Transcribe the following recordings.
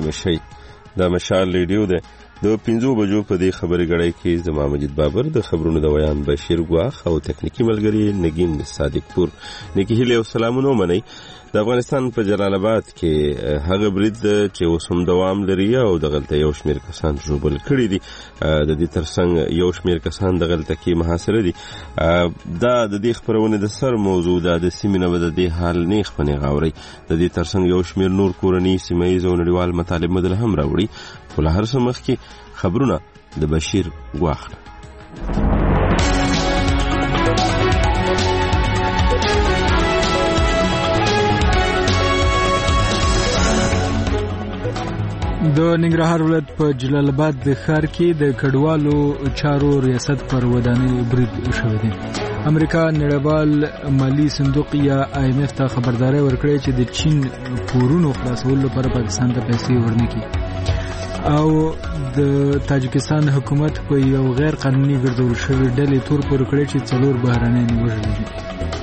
مشي. دا مشال ریډیو ده. د 5 بجو په دې خبرې غړې کې زما مجید بابر، د خبرونو د ویان بشیر ګواخ او تکنیکی ملګری نگین صادق پور. نیکی هیله او سلامونه منئ. د افغانستان په جلال آباد کې هغه برید چې اوس هم دوام لري او دغلته یو شمېر کسان ژوبل کړي دي. د دې ترڅنګ یو شمېر کسان دغلته کې محاصره دي. دا د دې خبرونه د سر موضوع ده. د سیمې نه د دې حال نیخ پنې غاوري. د دې ترڅنګ یو شمېر نور کورني سیمایي او نړیوال مطالب مدل هم راوړي. خو له هر څه مخکې خبرونه د بشیر ګواخ. د ننګرهار ولایت په جلال آباد د ښار کې د کډوالو چارو ریاست پر ودانۍ برید شوی دی. امریکا نړیوال مالی صندوق یا IMF ته خبرداري ورکړې چې د چین پورونو خلاصولو لپاره پاکستان ته پیسې ورنکړي. او د تاجکستان حکومت په یو غیر قانوني ګرځول شوی ډلې تور پور کړی چې 4 بهرنۍ وژلي دي.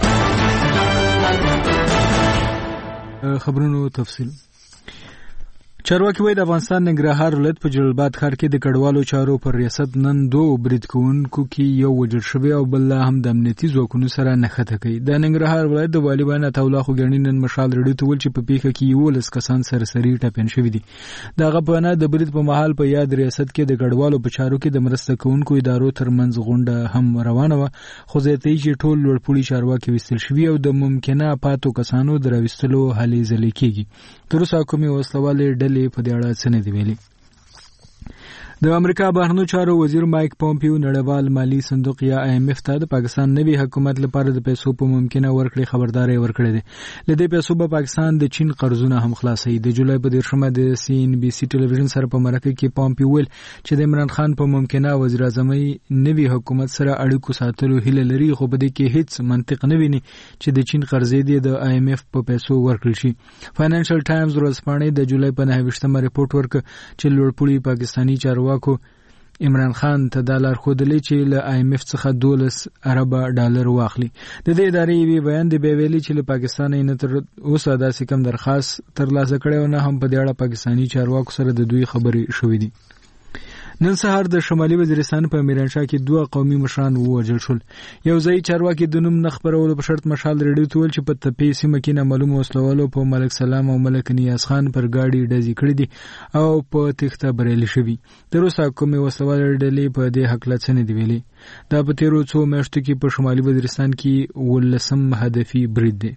خبرونو تفصیل. چارواکي وایي د افغانستان ننګرهار ولایت په جلال آباد ښار کې د کډوالو چارو پر ریاست نن 2 برید کوونکو کې یو وژل شوی او بل هم د امنیتي ځواکونو سره نښته کوي. د ننګرهار ولایت د والي بیان عطاالله خوګیاڼي نن مشال ریډیو ته ویل چې په پیښه کې 11 کسان سرسري ټپیان شوي دي. دغه په نه د برید په مهال په یاد ریاست کې د کډوالو په چارو کې د مرسته کوونکو ادارو ترمنځ غونډه هم روانه وه. خو زیاتې چې ټول لوړپوړي چارواکي وستل شوي او د ممکنه پاتو کسانو د راوستلو هلې ځلې کېږي. تر اوسه کومې وسلوالې ډلې په دې اړه څه نه دی ویلي. د امریکا بهرنیو چارو وزیر مایک پومپیو نړیوال مالی صندوق یا IMF ته د پاکستان نوي حکومت لپاره د پیسو په ممکنه ورکړې خبرداري ورکړې ده. لدې پیسو به پاکستان د چین قرضونه هم خلاصوي. د جولای په 13مه د CNBC ټلویزیون سره په مرکه کې پومپیو ویل چې د عمران خان په ممکنه وزیر اعظمۍ نوي حکومت سره اړیکو ساتلو هیله لري، خو په دې کې هیڅ منطق نه ویني چې د چین قرضې د IMF په پیسو ورکړل شي. فاینانشل ټایمز ورځپاڼې د جولای په 29مه ریپورت ورکړ چې لوړپوړي پاکستاني چارواکو عمران خان ته د لارښودلې چې له IMF څخه $12 ارب واخلي. د دې ادارې وی بیان دی ویلي چې له پاکستان نه تر اوسه داسې کم درخواست ترلاسه کړي او نه هم په دې اړه پاکستاني چارواکو سره د دوی خبرې شوې دي. نن سهار د شمالي وزیرستان په میرانشاه کې 2 قومي مشران ووژل شول. یو ځای چارواکي د نوم نه خبرولو په شرط مشال ریډیو ته ویل چې په تپې سیمه کې نامعلوم وسلوالو په ملک سلام او ملک نیاز خان پر گاډي ډزې کړې دي او په تخته بریالي شوي. تر اوسه کومې وسلوال ډلې په دې حقله څه نه دی ویلي. دا په تیرو 2 میاشتو کې په شمالي وزیرستان کې 18م هدفي برید دی.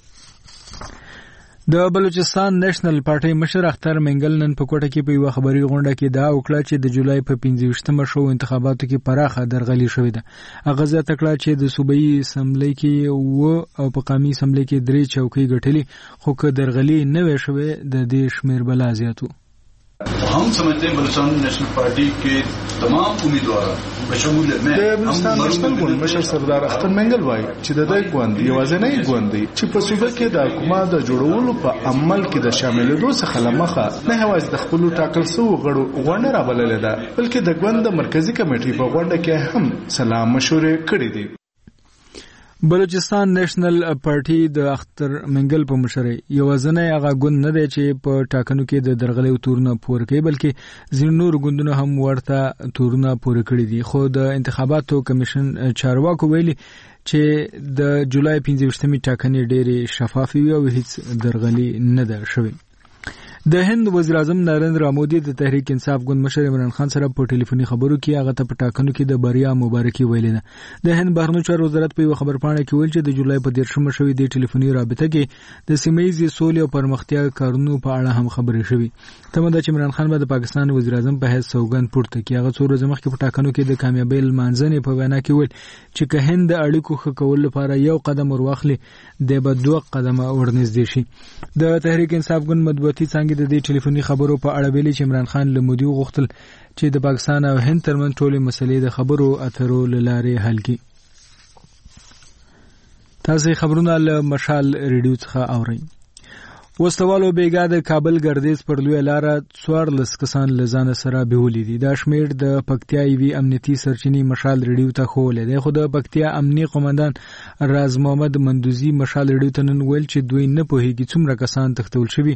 د بلوچستان نېشنل پارټي مشر اختر منګل نن په کوټه کې په یو خبري غونډه کې دا وکړه چې د جولای په 25مه شو انتخاباتو کې پراخه درغلي شوې ده. هغه ځکه تکړه چې د صوبایي اسمبلی کې او په قومي اسمبلی کې 3 چوکۍ ګټلې، خو که درغلي نه وې شوې د دې شمیر بلا زیاتو. हम समझते हैं बलूचिस्तान नेशनल पार्टी के तमाम उम्मीदवार बशमूल मैं बलूचिस्तान नेशनल ګوند مشر سردار اختر منګل وایي چې د دې ګوند یوازینی ګوند دی چې په صوبه کې د حکومت د جوړولو په عمل کې د شاملېدو څخه لمخه نه یوازې د خپل ټاکل شوی غړو غونډه رابللې ده، بلکې د ګوند مرکزی کمیټې په غونډه کې هم سلام مشورې کړې دي. بلوچستان نېشنل پارټي د اختر منګل په مشرۍ یوازینی هغه ګوند نه دی چې په ټاکنو کې د درغلي تورونه پور کوي، بلکې ځینې نور ګوندونه هم ورته تورونه پور کړي دي. خو د انتخاباتو کمیشن چارواکو ویلي چې د جولای 25مې ټاکنې ډېرې شفافې وي او هیڅ درغلي نه ده شوې. د هند وزیر اعظم نریندرا مودي د تحریک انصاف ګوند مشر عمران خان سره په ټلیفوني خبرو کې هغه ته په ټاکنو کې د بریا مبارکي ویلې ده. د هند بهرنیو چارو وزارت په یو خبرپاڼه کې ویل چې د جولای په 13مه شوې د ټلیفوني رابطه کې د سیمه‌ییزې سولې او پرمختیا کارونو په اړه هم خبرې شوې. تمه ده چې عمران خان به د پاکستان وزیر اعظم په حیث سوګند پورته کړي. هغه څو ورځې مخکې په ټاکنو کې د کامیابی لمانځنې په وینا کې ویل چې که هند د اړیکو ښه کولو لپاره یو قدم ورواخلي د به 2 قدمه ورنږدې شي. د تحریک انصاف ګوند مطبوعاتي څانګې د دې ټلیفوني خبرو په اړه ویلي چې عمران خان له مودي وغوښتل چې د پاکستان او هند ترمنځ ټولې مسلې د خبرو اترو له لارې حل کړي. تاسو خبرونه له مشال ریډیو څخه اورئ. وسلوالو بیګا د کابل ګردیز پر لوی لاره 14 کسان لزان سره بیولې دي. دا شمیر د پکتیا ایوی امنیتي سرچینی مشال ریډیو ته خولې ده. خو د پکتیا امنیي قومندان راز محمد مندوزی مشال ریډیو ته نن ویل چې دوی نه پوهیږي څومره کسان تښتول شوي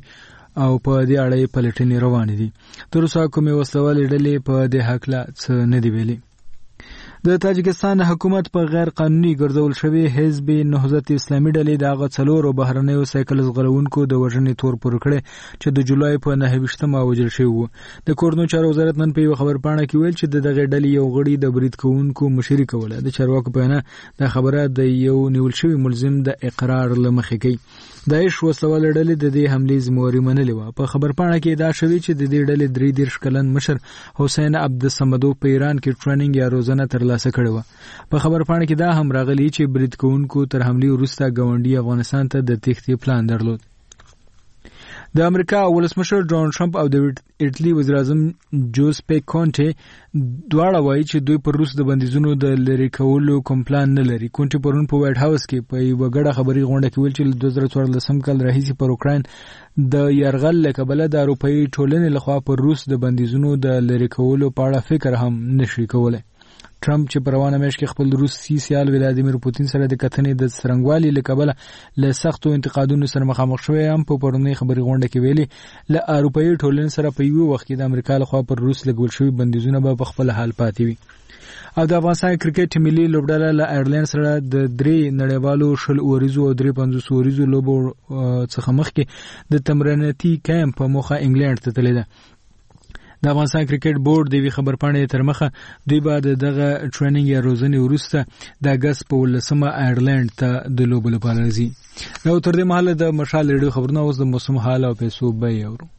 او په دې اړه پلټنې روانې دي. تر اوسه کومې وسلوالې ډلې په دې هکله څه نه دي ویلي. د تاجکستان حکومت په غیر قانوني ګرځول شوی حزب نهضت اسلامي ډلې د هغه څلورو بهرنیو سایکل ځغلونکو د وژنې تور پور کړی چې د جولای په 9 وژل شوی و. د کورنو چارو وزارت نن په یو خبرپاڼه کې ویل چې دغه ډلې یو غړي د برید کوونکو مشري کوله. د چارواکو په وینا د خبره د یو نیول شوی ملزم د اقرار لمخې کوي. داعش وسلوال ډلې د دې حملې ذمہواري منلې و. په خبرپاڼه کې دا شوی چې د دې ډلې 33 کلن مشر حسین عبدالصمدو په ایران کې ټریننګ یا روزنه ترلاسه کړې و. په خبرپاڼه کې دا هم راغلی چې برید کوونکو تر حملې وروسته ګاونډي افغانستان ته د تښتې پلان درلود. د امریکا ولسمشر ډونالد ټرمپ او د ایټالي وزیر اعظم جوزپې کونټي دواړه وایي چې دوی پر روس د بندیزونو د لری کولو کوم پلان نه لري. کونټي پرون په وایټ هاوس کې په یو غړه خبري غونډه کې ویل چې 2014 کال راهیسې پر اوکراین د یرغل له کبله د اروپאי ټولنې لخوا پر روس د بندیزونو د لری کولو په اړه فکر هم نشي کولای. ټرمپ چې په روانه میاشت کې خپل روسي سیال ولادیمیر پوتین سره د کتنې د څرنګوالي له کبله له سختو انتقادونو سره مخامخ شوی هم په پرونی خبري غونډه کې ویلي له اروپאי ټولنې سره په یو وخت کې د امریکا لخوا پر روس لګول شوی بندیزونه به په خپل حال پاتې وي. او د افغانستان کرکټ ملي لوبډله له آیرلند سره د 3 نړیوالو 10 اوریزو او 350 اوریزو لوبو څخه مخکې د تمریناتي کیمپ په موخه انګلند ته تللی ده. د افغانستان کرکټ بورډ د وی خبرپاڼې تر مخه دوی بعد دغه ټریننګ یا روزنې وروسته د اگست په 18 آیرلند ته د لوبو لپاره راځي. نو تر دې مهاله د مشال ریډیو خبرونه اوس د موسم حال او پیسو به اورو.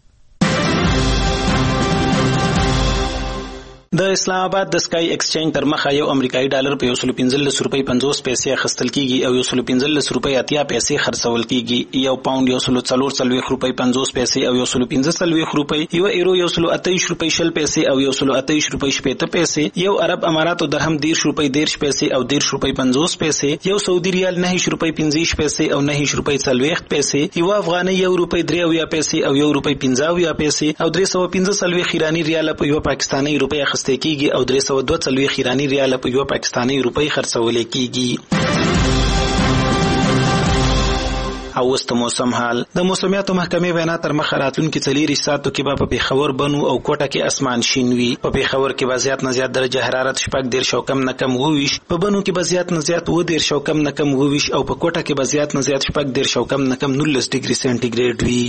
د اسلام آباد د سکای ایکسچینج تر مخه یو امریکایي ډالر په 115 روپۍ 50 پیسې اخیستل کیږي او 115 روپۍ 80 پیسې خرڅول کیږي. یو پاوند 144 روپۍ 50 پیسې او 115 روپۍ، یو ایرو 128 روپۍ 20 پیسې او 128 روپۍ 70 پیسې، یو عرب امارات درهم 10 روپۍ 10 پیسې او 10 روپۍ 50 پیسې، یو سعودي ریال 9 روپۍ 50 پیسې او 9 روپۍ 40 پیسې، یو افغاني 1 روپۍ 3 پیسې او 1 روپۍ 50 پیسې او 315 ایرانی ریال په یو پاکستاني روپۍ کیږي او 342 ایرانی ریال په یو پاکستاني روپۍ خرڅول کیږي. او وست موسم حال د موسمیاتو محکمې وینا تر مخه راتلونکي 4 ساعتو کې په پیښور بنو او کوټه کې اسمان شین وي. په پیښور کې به زیات نه زیات درجه حرارت 14 کم نه کم 20، په بنو کې به زیات نه زیات 10 کم نه کم 20 او په کوټه کې به زیات نه زیات 14 کم نه کم 19 ډیګري سنټیګریډ وي.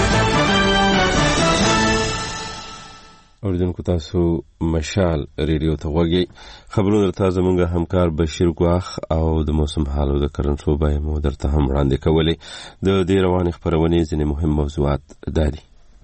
اوریدونکو تاسو مشال ریډیو ته وګورئ. خبرونه تازه مونږه همکار بشیر ګواخ او د موسم حال او د کرنټ وبای مو درته هم وړاندې کولې. د دې روانې خبرونې ځینې مهم موضوعات دي.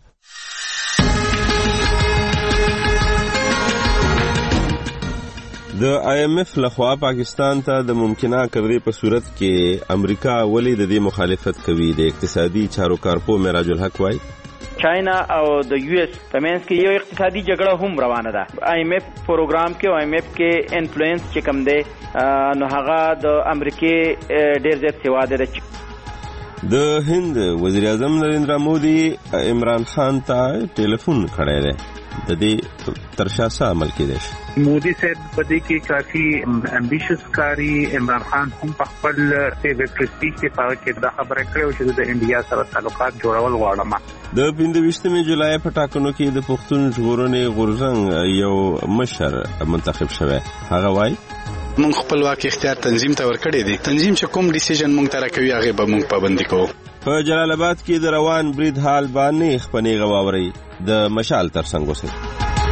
د IMF لخوا پاکستان ته د ممکنه کړې په صورت کې امریکا ولې د دې مخالفت کوي. د اقتصادي چارو کارپو معراج الحق وايي چاینا او د US په منځ کې یو اقتصادي جګړه هم روانه ده. IMF پروګرام کې او IMF کې انفلوئنس چې کم دی نو هغه د امریکای ډیر زیات سیوا ده. د هند وزیر اعظم نریندرا مودي عمران خان ته ټلیفون کړی دی. د دې ترشا څه عمل کېدای شي؟ مودي صاحب په دې کې کافي امبیشس کاری عمران خان هم په خپل ویب پریسپیچ کې پاره کې دا خبره کړې چې د انډیا سره تعلقات جوړول غواړم. د 25 جولای په ټاکنو کې د پښتون ژغورنې غورځنګ یو مشر منتخب شوی. هغه وایي مونږ خپل واک اختیار تنظیم ته ورکړی دی. تنظیم چې کوم ډیسیژن مونږ ته راکوي هغه به مونږ پابندي کوو. په جلال آباد کې د روان برید حال باندې خپنې غواوري د مشال ترڅنګ اوسئ.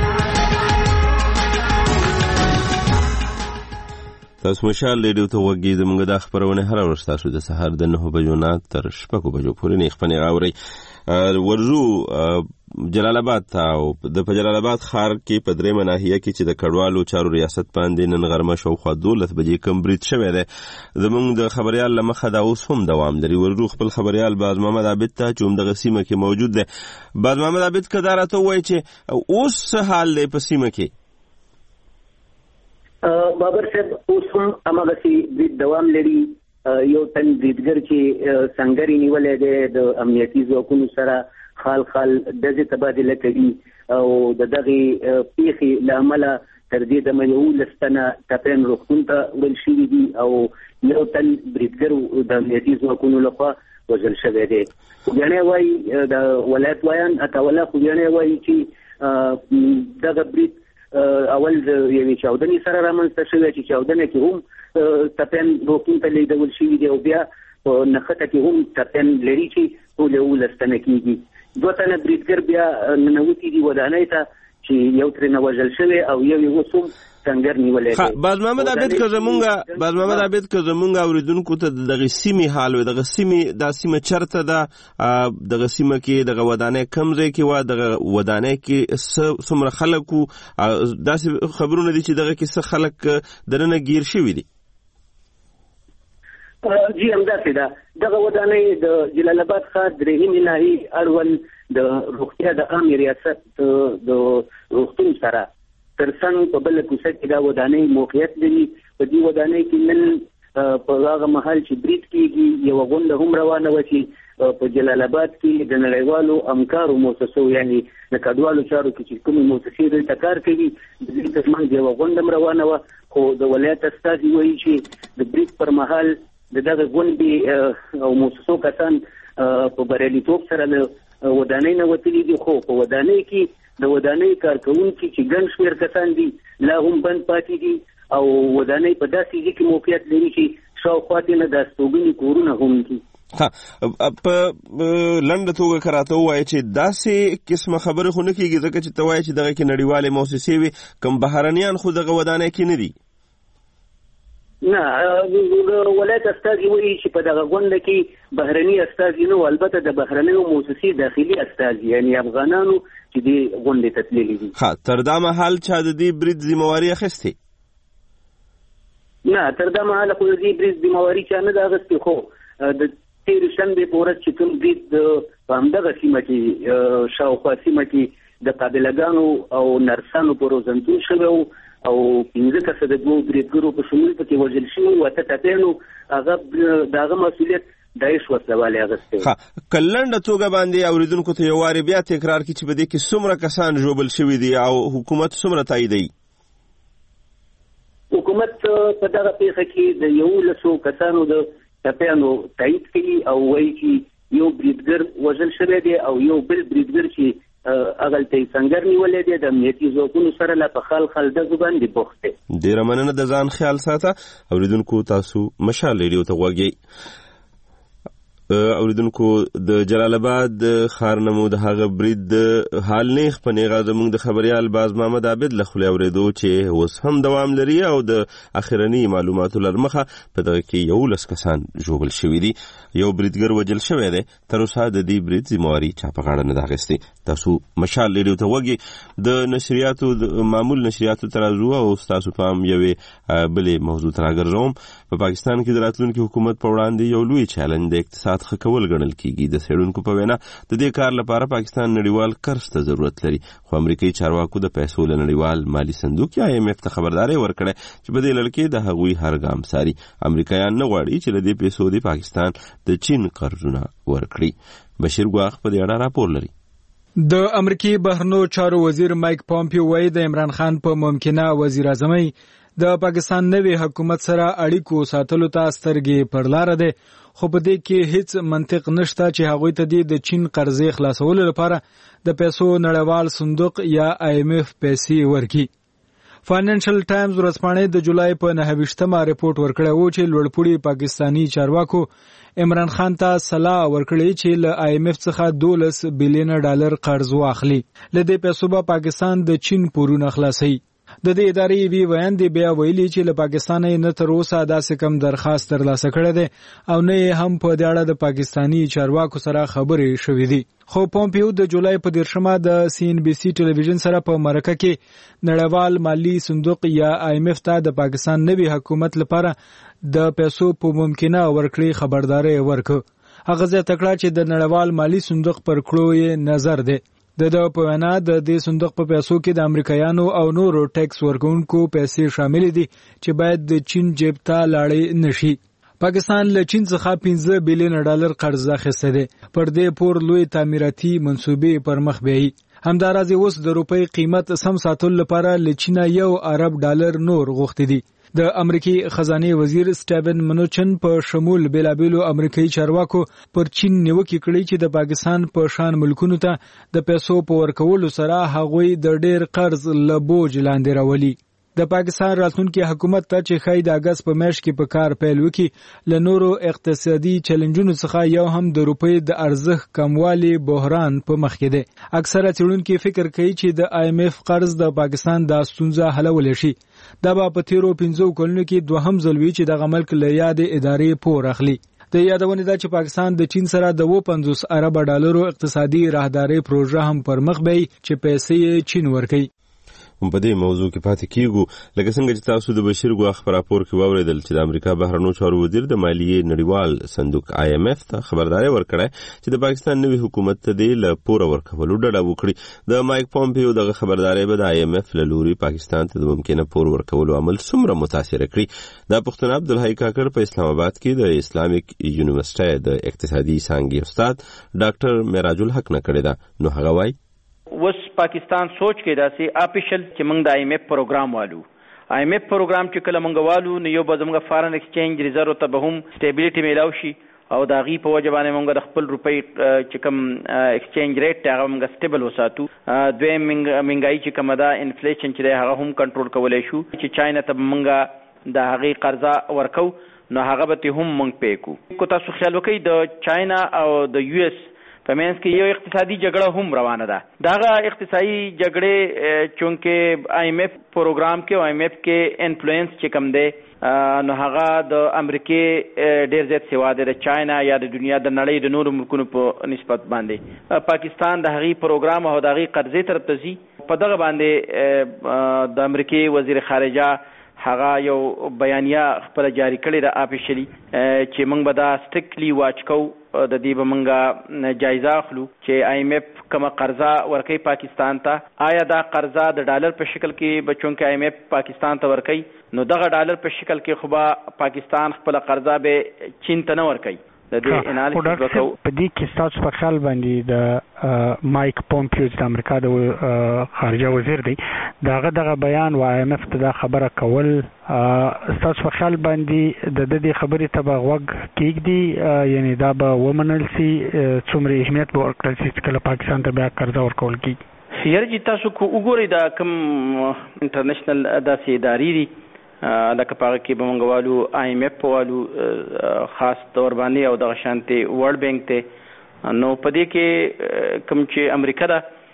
تاسو مشال ریډیو ته وګورئ. زموږ د خبرونه هر ورځ تاسو د سهار د 9 بجو نه تر 6 بجو پورې نه خپنې غواوري. ورزو جلال آباد ته او د جلال آباد ښار کې په درې مناهیه کې چې د کډوالو چارو ریاست باندې نن غرمه شاوخوا 12 بجې کوم برید شوی دی. زموږ د خبريال له مخه دا اوس هم دوام لري. ورزو خپل خبريال باز محمد عابد ته چې هم دغه سیمه کې موجود دی. باز محمد عابد که دا راته وایي چې اوس څه حال دی په سیمه کې؟ بابر صاحب اوس هم هماغسې برید دوام لري. یو تن بریدګر چې سنګري نیولې دی د امنیتي ځواکونو سره خال ډزې تبادله کوي او د دغې پیښې له امله تر دې دمه 11 تنه ټپیان روغتون ته وړل شوي دي او یو تن بریدګر د امنیتي ځواکونو لخوا وژل شوی دی. خوګیاڼی وایي د ولایت وایان اتاوله خوګیاڼی وایي چې دغه برید اول د یوې چاودنې سره رامنځته شوی چې چاودنه کې هم تپین روکون ته لیدل شوي دي او بیا په نښته کې هم تپین لري چې ټول 11 تنه کېږي. 2 تنه بریدګر بیا ننوتي دي ودانۍ ته چې یو ترې نه وژل شوی او یو یې اوس هم څنګر نیولې دی. باز محمد عابد که زمونږ اوریدونکو ته دغه سیمې حال وي، دغه سیمې دا سیمه چرته ده، دغه سیمه کې دغه ودانۍ کم ځای کې وه، دغه ودانۍ کې څومره خلک وو، داسې خبرونه دي چې دغه کې څه خلک دننه ګیر شوي دي؟ جی همداسې ده. دغه ودانۍ د جلال آباد ښار درېیمې ناحیې اړوند د روغتیا د عامې ریاست د روغتون سره ترڅنګ په بله کوڅه کې دا ودانۍ موقعیت لري. په دې ودانۍ کې نن په هغه مهال چې برید کېږي یوه غونډه هم روانه وه چې په جلال آباد کې د نړیوالو همکارو مؤسسو یعنې د کډوالو چارو کې چې کومې مؤسسې دلته کار کوي د دې ترمنځ یوه غونډه هم روانه وه. خو د ولایت استازي وایي چې د برید پر مهال دغه غونډې او مؤسسو کسان په بریالیتوب سره د ودانۍ نه وتلي دي. خو په ودانۍ کې د ودانۍ کارکوونکي چې ګڼ شمېر کسان دي لا هم بند پاتې دي او ودانۍ په داسې ځای کې موقعیت لري چې شاوخوا ترې نه د استوګنې کورونه هم دي. په لنډه توګه که راته ووایې چې داسې قسمه خبرې خو نه کېږي ځکه چې ته وایې چې دغه کې نړیوالې موسسې وي، کوم بهرنیان خو دغه ودانۍ کې نه دي؟ نه، ولایت استازي وایي چې په دغه غونډه کې بهرني استازي نه وو، البته د بهرنیو موسسې داخلي استازي یعنې افغانانو چې دې غونډې ته تللي دي. تر دا مهال چا د دې برید ذمهواري اخیستې؟ نه، تر دا مهاله خو د دې برید ذمهواري چا نه ده اخیستې. خو د تېرې شنبې په ورځ چې کوم برید په همدغه سیمه کې شاوخوا سیمه کې د قابلګانو او نرسانو په روزنتون شوی و او 15 کسه د 2 بریدګرو په شمول پکې وژل شوي و. اته ټپیانو هغه د هغه مسؤلیت داعش وسلوالې اخیستی. که لنډه توګه باندې اوریدونکو ته یو وارې بیا تکرار کړي چې په دې کې څومره کسان ژوبل شوي دي او حکومت څومره تاییدوي؟ حکومت په دغه پیښه کې د 11 کسانو د ټپیانو تایید کوي او وایي چې یو بریدګر وژل شوی دی او یو بل بریدګر چې اغلته څنګه نیولې دي د امنیتي ځواکونو سره لا په خال د باندې بوخت دي. ډیره مننه، د ځان خیال ساته. اوریدونکو تاسو مشال ریډیو ته غوږی. اوریدونکو د جلال آباد ښار نمو د هغه برید حال نیغ په نیغه زموږ د خبریال باز محمد عابد له خولې اورېدو چې اوس هم دوام لري او د اخرني معلوماتو له مخه په دغه کې 11 کسان ژوبل شوي دي، یو بریدګر وژل شوی دی. تر اوسه د دې برید ذمهواري چا په غاړه نه ده اخیستې. تاسو مشال ریډیو ته غوږی. د نشریاتو معمول نشریاتو ته راځو او ستاسو پام یوې بلې موضوع ته راګرځوم. په پاکستان کې د راتلونکي حکومت په وړاندې یو لوی چیلنج د اقتصاد ښه کول ګڼل کېږي. د څېړونکو په وینا د دې کار لپاره پاکستان نړیوال قرض ته ضرورت لري، خو امریکایي چارواکو د پیسو له نړیوال مالي صندوق یا IMF ته خبرداری ورکړې چې په دې لړ کې د هغوی هر ګام څاري. امریکایان نه غواړي چې له دې پیسو د پاکستان د چین قرضونه ورکړي. بشیر ګواخ په دې اړه راپور لري. د امریکای بهرنیو چارو وزیر مایک پامپیو وایي د عمران خان په ممکنه وزیر اعظمۍ د پاکستان نوي حکومت سره اړیکو ساتلو ته سترګې پر لار ده، خو په دې کې هیڅ منطق نشته چې هغوی ته د چین قرضې خلاصولو لپاره د پیسو نړیوال صندوق یا IMF پیسې ورکړي. فاینانشل ټایمز ورځپاڼې د جولای په 29مه رپورټ ورکړی و چې لوړپوړي پاکستانی چارواکو عمران خان ته صلاح ورکړې چې له IMF څخه $12 بلین قرض واخلي. له دې پیسو به پاکستان د چین پورونه خلاصي. د دې ادارې وی ویان دی بیا ویلي چې له پاکستان نه تر اوسه داسې کم درخواست ترلاسه کړی دی او نه هم په دې اړه د پاکستانی چارواکو سره خبرې شوې دي. خو پومپیو د جولای په 13مه د CNBC ټلویزیون سره په مرکه کې نړیوال مالی صندوق یا IMF ته د پاکستان نوي حکومت لپاره د پیسو په ممکنه ورکړې خبرداري ورکړه. هغه زیاته کړه چې د نړیوال مالی صندوق پر کړو یې نظر دی. د په وینا د دې صندوق په پیسو کې د امریکایانو او نورو ټیکس ورکوونکو پیسې شامل دي چې باید د چین جیب ته لاړې نشي. پاکستان له چین څخه $15 بلین قرض اخیستی دی. پر دې پور لوی تعمیراتي منصوبې پر مخ بیایي. همداراز اوس د روپۍ قیمت سم ساتلو لپاره له چین $1 ارب نور غوښتي دي. د امریکای خزانه وزیر سټیون منوچن په شمول بیلابیلو امریکایي چارواکو پر چین نیوکه کړې چې د پاکستان په شان ملکونو ته د پیسو په ورکولو سره هغوی د ډیر قرض له بوج لاندې راولي. د پاکستان راتلونکي حکومت ته چې خای د اگست په میاشت کې په کار پیل وکړي له نورو اقتصادي چیلنجونو څخه یو هم د روپۍ د ارزښت کموالی بحران په مخ کې دی. اکثره څېړونکي فکر کوي چې د IMF قرض د پاکستان د ستونزه حلولی شي. دا به په تیرو 15 کلونو کې دوهم ځل وي چې دغه ملک له یادې ادارې پور اخلي. د یادونه ده چې پاکستان د چین سره د 50 ارب ډالرو اقتصادي راهداري پروژه هم پر مخ بیي چې پیسې چین ورکوي. په دې موضوع کې پاتې کیږو لکه څنګه چې تاسو د بشیر ګواخ پر راپور کې واوریدل چې د امریکا بهرنیو چارو وزیر د مالیې نړیوال صندوق IMF ته خبرداري ورکړه چې د پاکستان نوي حکومت ته د پور ورکولو ډډه وکړي. د مایک پومپیو دغه خبرداري به د IMF له لوري پاکستان ته د ممکنه پور ورکولو عمل څومره متاثر کړي. دا پوښتنه عبدالحی کاکړ په اسلام آباد کې د اسلامیک یونیورسيټي د اقتصادي څانګې استاد ډاکټر معراج الحق نه کړې ده. نو هغه وایي وس پاکستان سوچ کې داسې اپیشل چې موږ د IMF پروګرام والو IMF پروګرام چې کله موږ والو نو یو به زموږ فارن ایکسچینج ریزرو ته به هم سټیبلیټي میلاو شي او د هغې په وجه باندې موږ د خپل روپۍ چې کوم ایکسچینج ریټ دی هغه موږ سټیبل وساتو. دویم مهنګایي چې کومه ده انفلیشن چې دی هغه هم کنټرول کولی شو. چې چاینا ته به موږ د هغې قرضه ورکو نو هغه به هم موږ پی کو. کو تاسو خیال وکړئ د چاینا او د US په منځ کې یو اقتصادي جګړه هم روانه ده. دغه اقتصادي جګړې چونکې IMF پروګرام کې او IMF کې انفلوئنس چې کم دی نو هغه د امریکای ډیر زیات سیوا دی د چاینا یا د دنیا د نړۍ د نورو ملکونو په نسبت باندې. پاکستان د هغې پروګرام او د هغې قرضې طرف ته ځي. په دغه باندې د امریکای وزیر خارجه هغه یو بیانیه خپل جاری کړې ده آفیشلی چې موږ به دا سټریکټلی واچ کوو. د دې به موږ جایزه اخلو چې IMF کومه قرضه ورکوي پاکستان ته آیا دا قرضه د ډالر په شکل کې به چونکې IMF پاکستان ته ورکوي نو دغه ډالر په شکل کې خو به پاکستان خپله قرضه به چین ته نه ورکوي. د دې انالیسس وکړو. په دې کې تاسو په خیال باندې د مایک پومپیو د امریکا د خارجه وزیر دی دغه بیان و IMF ته دا خبره کول تاسو په خیال باندې د دې خبرې ته به غوږ کېږدي یعنی دا به ومنل سي څومره اهمیت به ورکړل سي چې کله پاکستان ته بیا قرضه ورکول کېږي؟ یاره تاسو کو وګورئ دا کوم انټرنیشنل داسې ادارې دي لکه په هغه کې به موږ والو IMF والو خاص طور باندې او دغه شانتې ورلډ بینک ته. نو په دې کې کوم چې امریکا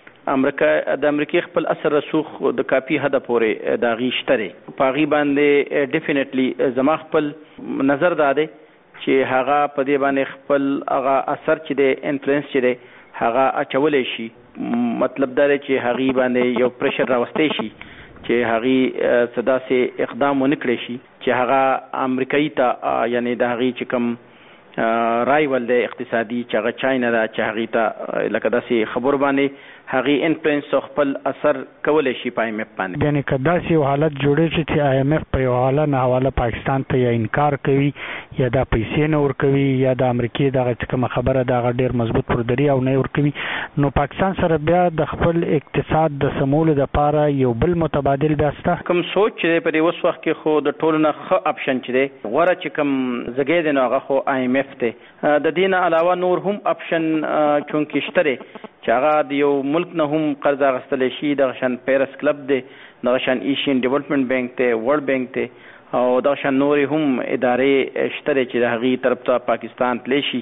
ده د امریکای خپل اثر رسوخ د کافي حده پورې د هغې شته دی. په هغې باندې ډیفینیټلی زما خپل نظر دا دی چې هغه په دې باندې خپل هغه اثر چې دی انفلوئنس چې دی هغه اچولی شي. مطلب دا دی چې هغې باندې یو پریشر راوستی شي چې هغې څه داسې اقدام ونه کړی شي چې هغه امریکایي ته یعنی د هغې چې کوم رایول دی اقتصادي چې هغه چاینا ده چې هغې ته لکه داسې خبرو باندې هغې انفلوئنس او خپل اثر کولی شي په IMF باندې. یعنې که داسې یو حالت جوړی شي چې IMF په یو حاله نه حواله پاکستان ته یا انکار کوي یا دا پیسې نه ورکوي یا د امریکې دغه چې کومه خبره ده هغه ډېر مضبوط پردري او نه ورکوي نو پاکستان سره بیا د خپل اقتصاد د سمولو دپاره یو بل متبادل بیا شته؟ کوم سوچ چې دی په دې اوس وخت کې خو د ټولو نه ښه اپشن چې دی غوره چې کوم ځګی دی نو هغه خو IMF دی. د دې نه علاوه نور هم اپشن چونکې شته دی چې هغه د یو ملک نه هم قرض اخیستلی شي. دغه شان پیرس کلب دی، دغه شان ایشین ډیولپمنټ بینک دی، ورلډ بینک دی او دغه شان نورې هم ادارې شته دی چې د هغې طرف ته پاکستان تلی شي.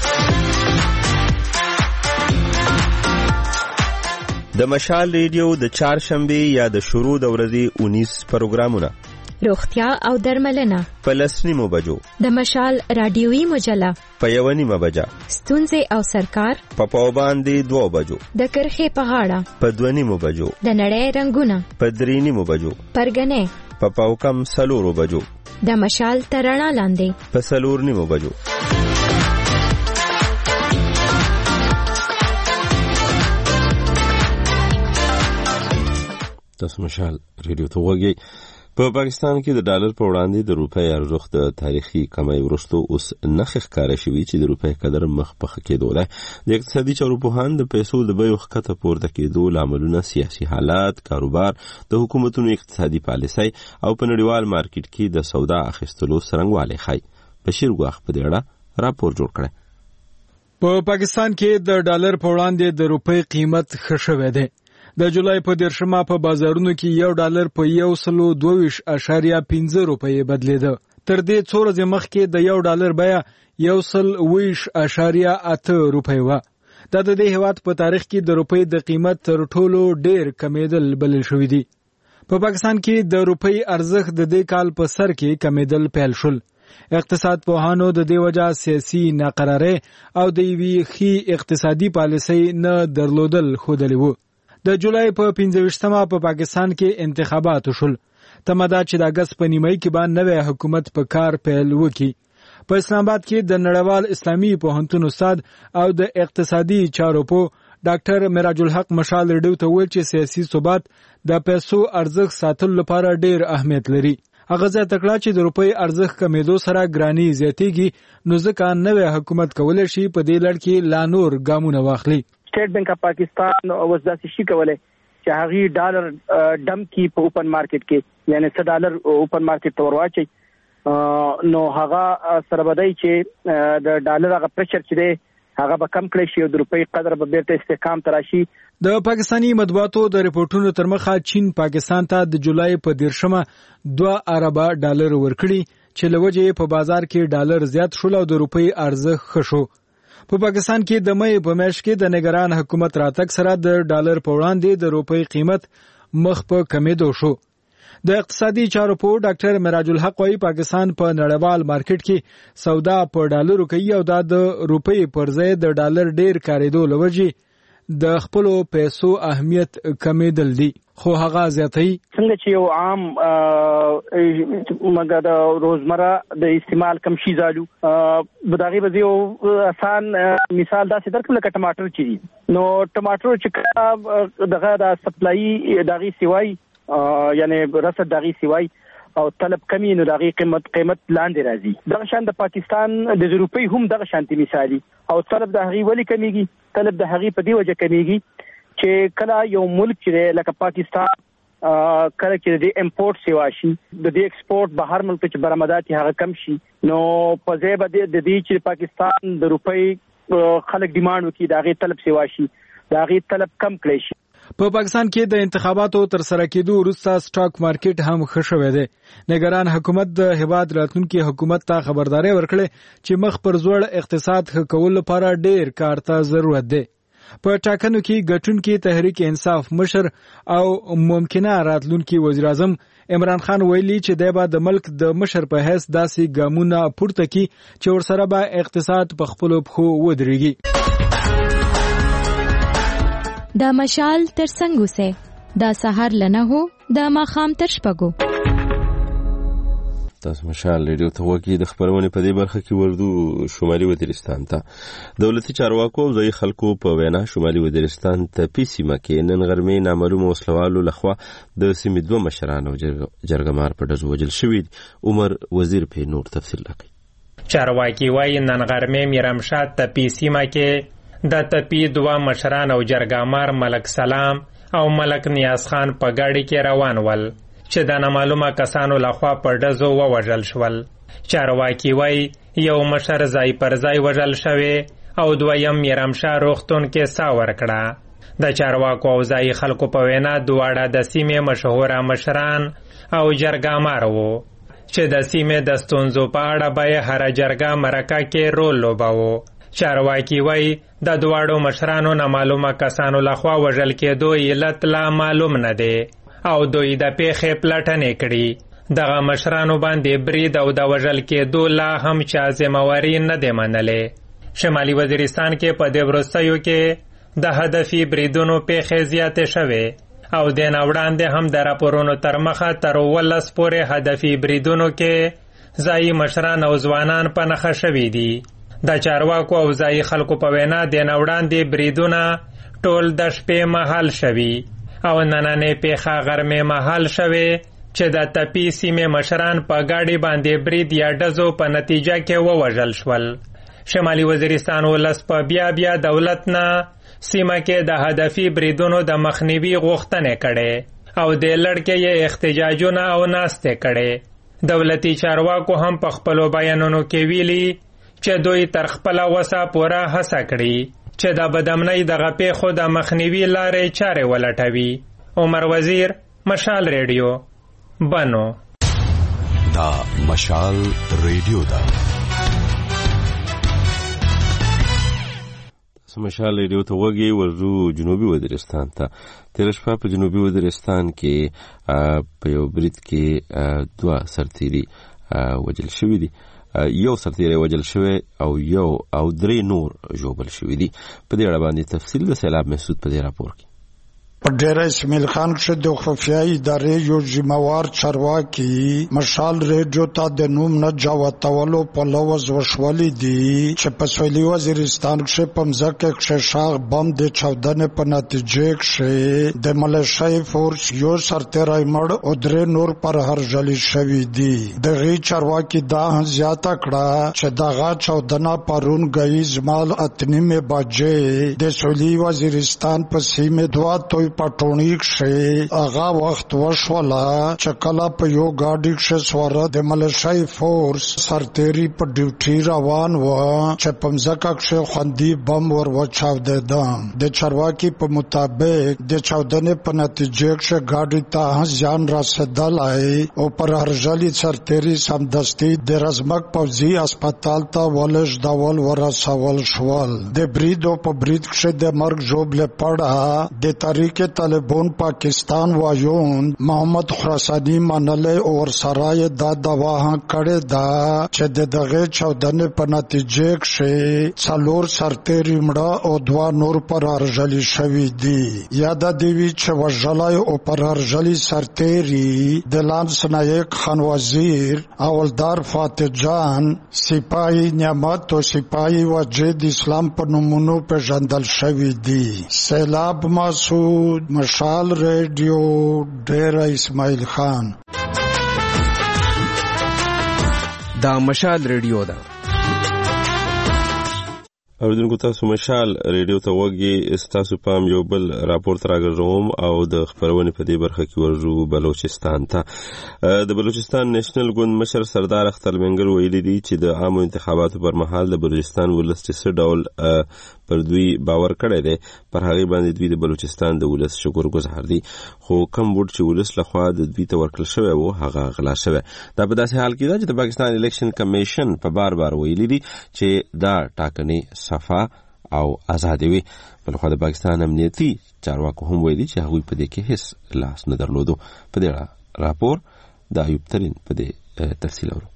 د مشال ریډیو د چهارشنبې یا د شروع د ورځې 19 پروګرامونه روغتیا او درملنه په 10 بجو، د مشال رادیوي مجله په 1 بجه، ستونزې او سرکار په باندې 2 بجو، د کرخې په غاړه په 2 بجو، د نړۍ رنگونه په 3 بجو، پرګنې په پاوکم 4 بجو، د مشال ترڼا لاندې په 4 بجو. تاسو مشال ریډیو ته وګورئ. په پاکستان کې د ډالر په وړاندې د روپۍ ارزښت د تاریخي کمۍ وروسته اوس نښې ښکاره شوي چې د روپۍ قدر مخ په ښه کېدو دی. د اقتصادي چارو پوهان د پیسو د بیو ښکته پورته کېدو لاملونه سیاسي حالات، کاروبار، د حکومتونو اقتصادي پالیسۍ او په نړیوال مارکیټ کې د سودا اخیستلو څرنګوالی ښیي. بشیر ګواخ په دې اړه راپور جوړ کړی. په پاکستان کې د ډالر په وړاندې د روپۍ قیمت ښه شوی دی. د جولای په 10 په بازارونو کې یو ډالر په 122.5 روپۍ بدلیده. تر دې څو ورځې مخکې د یو ډالر بیه 120.8 روپۍ وه. دا د دې هیواد په تاریخ کې د روپۍ د قیمت تر ټولو ډیر کمیدل بلل شوی دی. په پاکستان کې د روپۍ ارزښت د دې کال په سر کې کمیدل پیل شول. اقتصاد پوهانو د دې وجہ سیاسي ناقراری او د یوې ښې اقتصادي پالیسۍ نه درلودل ښودلي وو. د جولای په 15 په پاکستان کې انتخابات شول. تمدا چې د اگست په نیمایي کې باندې نوې حکومت په کار پیل وکړي. په اسلام آباد کې د نړیوال اسلامي پوهنتون استاد او د اقتصادي چارو په ډاکټر معراج الحق مشال ریډیو ته ویل چې سیاسي ثبات د پیسو ارزښت ساتلو لپاره ډیر اهمیت لري. هغه ځکه تکړه چې د روپۍ ارزښت کمیدو سره ګرانی زیاتېږي، نو ځکه نوې حکومت کولای شي په دې لړ کې لا نور ګامونه واخلي. سټیټ بانک اف پاکستان اوس داسې شي کولای چې هغه ډالر ډم کی په اوپن مارکیټ کې، یعنی $100 اوپن مارکیټ ته ورواچي، نو هغه سره بدای چې د ډالر هغه پریشر چې دی هغه به کم کړی شي او د روپۍ قدر به بیرته استحکام ته راشي. د پاکستانی مطبوعاتو د ریپورتونو تر مخه چین پاکستان ته د جولای په 10 $2 ارب ورکړي چې لوجه په بازار کې ډالر زیات شول او د روپۍ ارزښت ښه شو. په پاکستان کې د مې په میاشت کې د نگران حکومت راتګ سره د ډالر په وړاندې د روپۍ قیمت مخ په کمیدو شو. د اقتصادي چارو په ډاکټر معراج الحق وايي پاکستان په نړیوال مارکیټ کې سودا په ډالرو کوي او دا د روپۍ پر ځای د ډالر ډیر کاریدو لوجه د خپل پیسو اهمیت کمیدل دي. خو هغه زیاتې څنګه چې یو عام مګر د روزمره د استعمال کم شي زالو بداغي به یو آسان مثال دا چې درکړم لکه ټماټر چې نو ټماټر چې دغه د سپلای دغه سیوای یعنی رسد دغه سیوای او طلب کمی نو دغه قیمت لاندې راځي. دغه شان د پاکستان د روپۍ هم دغه شانتي مثالی او طلب د هغه ولی کمیږي. طلب د هغه په دی وجه کمیږي چې کله یو ملک چې لکه پاکستان کله چې د امپورټ سیوا شي د دې ایکسپورټ بهر ملک چې برآمدات هغه کم شي، نو په ځای به د دې چې پاکستان د روپۍ خلک ډیماند وکړي د هغه طلب سیوا شي، د هغه طلب کم کړي شي. په پاکستان کې د انتخاباتو تر سره کېدو وروسته سټاک مارکیټ هم ښه شوی دی. نگران حکومت د هیواد راتلونکي حکومت ته خبرداري ورکړه چې مخ پر زوړ اقتصاد ښه کولو لپاره ډیر کار ته ضرورت دی. په ټاکنو کې ګټونکي تحریک انصاف مشر او ممکنه راتلونکي وزیر اعظم عمران خان ویلي چې د ملک د مشر په حیث داسې ګامونه پورته کړي چې ورسره به اقتصاد په خپل پښو ودرېږي. دا مشال تر څنګه سه دا سحر لنه هو دا ماخام تر شپګو. تاسو مشال ریډیو ته وګورئ. د خبرونه په دې برخه کې وردو شمالي وزیرستان ته دولتي چارواکو او ځای خلکو په وینا شمالي وزیرستان ته پیسیمه کې نن غرمې نامعلوم وسلوالو لخوا د سیمې دوه مشران او جرګمار په ډزو وژل شوي. عمر وزیر په نور تفصیل راکړي. چارواکي وايي نن غرمې میرمشاد ته پیسیمه کې د تپی دوه مشران او جرګمار ملک سلام او ملک نیاز خان په ګاډي کې روان ول چې د نامعلومه کسانو لخوا په ډزو ووژل شول. چارواکي وايي یو مشر ځای پر ځای وژل شوی او دویم میرمشاه روغتون کې ساه ورکړه. د چارواکو او ځای خلکو په وینا دواړه د سیمې مشهوره مشران او جرګمار وو چې د سیمې د ستونزو په اړه به هر جرګه مرکه کې رول لوباوه. چارواکي وايي د دواړو مشرانو نامعلومه کسانو لخوا وژل کېدو علت لا معلوم نه دی او دوی د پیښې پلټنې کړي. دغه مشرانو باندې برید او د وژل کېدو لا هم چا ذمہواري نه دی منلې. شمالي وزیرستان کې په دې وروستیو کې د هدفي بریدونو پیښې زیاتې شوې او د نه وړاندې هم د راپورونو تر مخه تر 12 پورې هدفي بریدونو کې ځایي مشران او ځوانان په نښه شوي دي. د چارواکو او ځایي خلکو په وینا د نه وړاندې بریدونه ټول د شپې مهال شوي او نننې پیښه غرمې مهال شوې چې د تپی سیمې مشران په ګاډي باندې برید یا ډزو په نتیجه کې ووژل شول. شمالي وزیرستان ولس په بیا دولت نه سیمه کې د هدفي بریدونو د مخنیوي غوښتنې کړې او د لړ کې یې احتجاجونه او ناستې کړې. دولتي چارواکو هم په خپلو بیانونو کې ویلي چې دوی تر خپله وسه پوره هڅه کړي چې د بدامنۍ دغه پیښو د مخنیوي لارې چارې ولټوي. عمر وزیر، مشال ریډیو، بنو. دا مشال ریډیو ده. مشال ریډیو ته وګي ورزو جنوبي وزیرستان ته. تیر شپه په جنوبي وزیرستان کې په یو برید کې 2 سرتیري وجل شوي دي. یو سرتیری وجل شوی او 3 نور ژوبل شوي دي. په دې اړه باندې تفصیل د سیلاب محسود په دې راپور کې. په ډیره اسماعیل خان کې د خفیه ادارې یو ذمہوار چارواکي مشال ریډیو ته د نوم نه جوړولو په لوز وشولې دي چې په سویلي وزیرستان کې په مځکه کې شاغ بم د چاودنې په نتیجه کې د ملیشیا فورس یو سرتیری مړ او 3 نور پر هرجلی شوي دي. دغه چارواکي دا زیاته کړه چې دغه چاودنه پرون غیز مال 8:30 بجې د سویلي وزیرستان په سیمه دوه پټونیک شي هغه وخت وشوله چې کله په یو ګاډي کې سواره د ملیشیا فورس سرتیری په ډیوټي روان و چې په مځکه کې خوندي بم ور وچاودېده. د چارواکي په مطابق د چاودنې په نتیجه کې ګاډي ته ځان رسېدلی او پر هرجلی سرتیری سمدستي د رزمک پوځي هسپتال ته ولېږدول ورسول شول. د برید په برید کې د مرګ ژوبله پړه د تاریخ طالبان پاکستان وایون محمد خراسانی منله او سرای دا دوا کړه دا چې دغه چاودنې په نتیجه کې 4 سرتیری مړه او 2 نور پر هرجلی شوي دي. یاد دی چې وژلای او پر هرجلی سرتیری د لانس نایک خان وزیر اولدار فاتح جان سپاهی نعمت او سپاهی وجد اسلام په نومونو په ژوندل شوي دي. سیلاب مسعود، مشال ریډیو، ډیره اسماعیل خان. دا مشال ریډیو ده. اوریدونکو تاسو مشال ریډیو ته وګي. تاسو پام یو بل راپورټ راګرځوم او د خبرونې په دې برخه کې ورجو بلوچستان ته. د بلوچستان نېشنل ګوند مشر سردار اختر منګل ویلي دي چې د عامو انتخاباتو پر مهال د بلوچستان ولس څه ډول پر دوی باور کړی دی پر هغه باندې دوی د بلوچستان د ولس شکرګزار دي. خو کم ووټ چې ولس لخوا د دوی ته ورکړل شوی و هغه غلا شوی. دا په داسې حال کې ده چې د پاکستان الیکشن کمیشن په بار ویلي دي چې دا ټاکنې صفا او آزاد وي. بلخو د پاکستان امنیتي چارواکو هم ویلي چې هغوی په دې کې هیڅ لاس نه درلودو. په دې راپور د ایوب ترین په دې تفصیل اورو.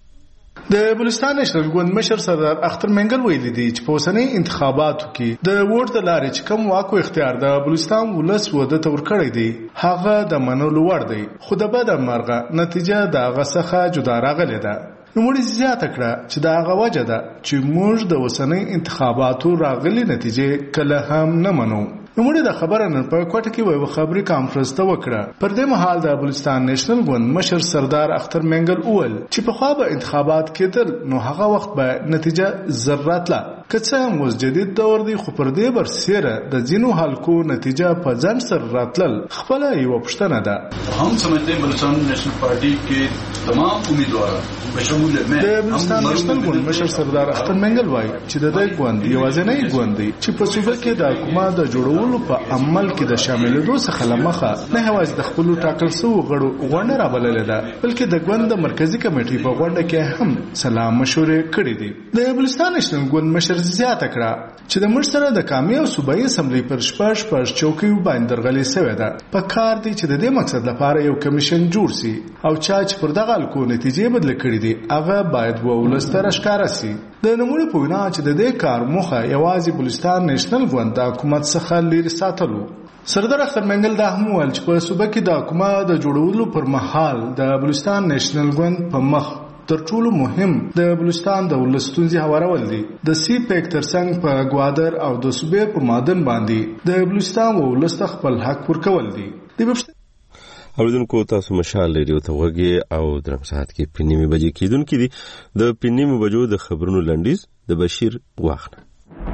د بلوچستان نېشنل ګوند مشر سردار اختر منګل ویلي دي چې په اوسنۍ انتخاباتو کې د ووټ د لارې چې کوم واک او اختیار د بلوچستان ولس وده ته ورکړی دی هغه د منلو وړ دی، خو د بده مرغه نتیجه د هغه څخه جدا راغلې ده. نوموړي زیاته کړه چې د هغه وجه ده چې موږ د اوسنۍ انتخاباتو راغلي نتیجې کله هم نه منو. نوموړي د خبره نن په کوټه کې یو خبري کانفرنس ته وکړه. پر دې مهال د بلوچستان نېشنل ګوند مشر سردار اختر منګل وویل چې په خوا به انتخابات کېدل نو هغه وخت به نتیجه ذرات لا که څه هم اوس جدید دور دی، خو پر دې برسیره د ځینو حلقو نتیجه په ځان سره راتلل خپله یوه پوښتنه ده. हम समझते हैं बलूचिस्तान नेशनल पार्टी के तमाम उम्मीदवार बशमूल د بلوچستان نېشنل ګوند مشر سردار اختر منګل وایي چې د دې ګوند یوازینی ګوند دی چې په صوبه کې د حکومت د جوړولو په عمل کې د شاملېدو څخه لمخه نه یوازې د خپلو ټاکل شویو غړو غونډه رابللې ده بلکې د ګوند د مرکزي کمیټې په غونډه کې هم سلا مشورې کړې دي. د بلوچستان نېشنل ګوند مشر زیاته کړه چې د موږ سره د قومي او صوبایي اسمبلۍ پر شپږ چوکیو باندې درغلي شوې ده. په کار دی چې د دې مقصد لپاره یو کمیشن جوړ شي او چا چې پر دغه حلقو نتیجې بدل کړې دي هغه باید ولس ته راښکاره شي. د نوموړي په وینا چې د دې کار موخه یوازې بلوچستان نېشنل ګوند د حکومت څخه لرې ساتلو. سردار اختر منګل دا هم ویل چې په صوبه کې د حکومت د جوړولو پر مهال د بلوچستان نېشنل ګوند په مخ تر ټولو مهم د بلوچستان د ولس ستونزې هوارول دي. د سی پیک ترڅنګ په ګوادر او د صوبې په مادن باندې د بلوچستان ولس ته خپل حق ورکول دي. اوریدونکو تاسو مشال ریډیو ته وګورئ او درم ساعت کې پنځمه بجې کېدونکې دي د پنځمه بجو د خبرونو لنډیز د بشیر غواخنه.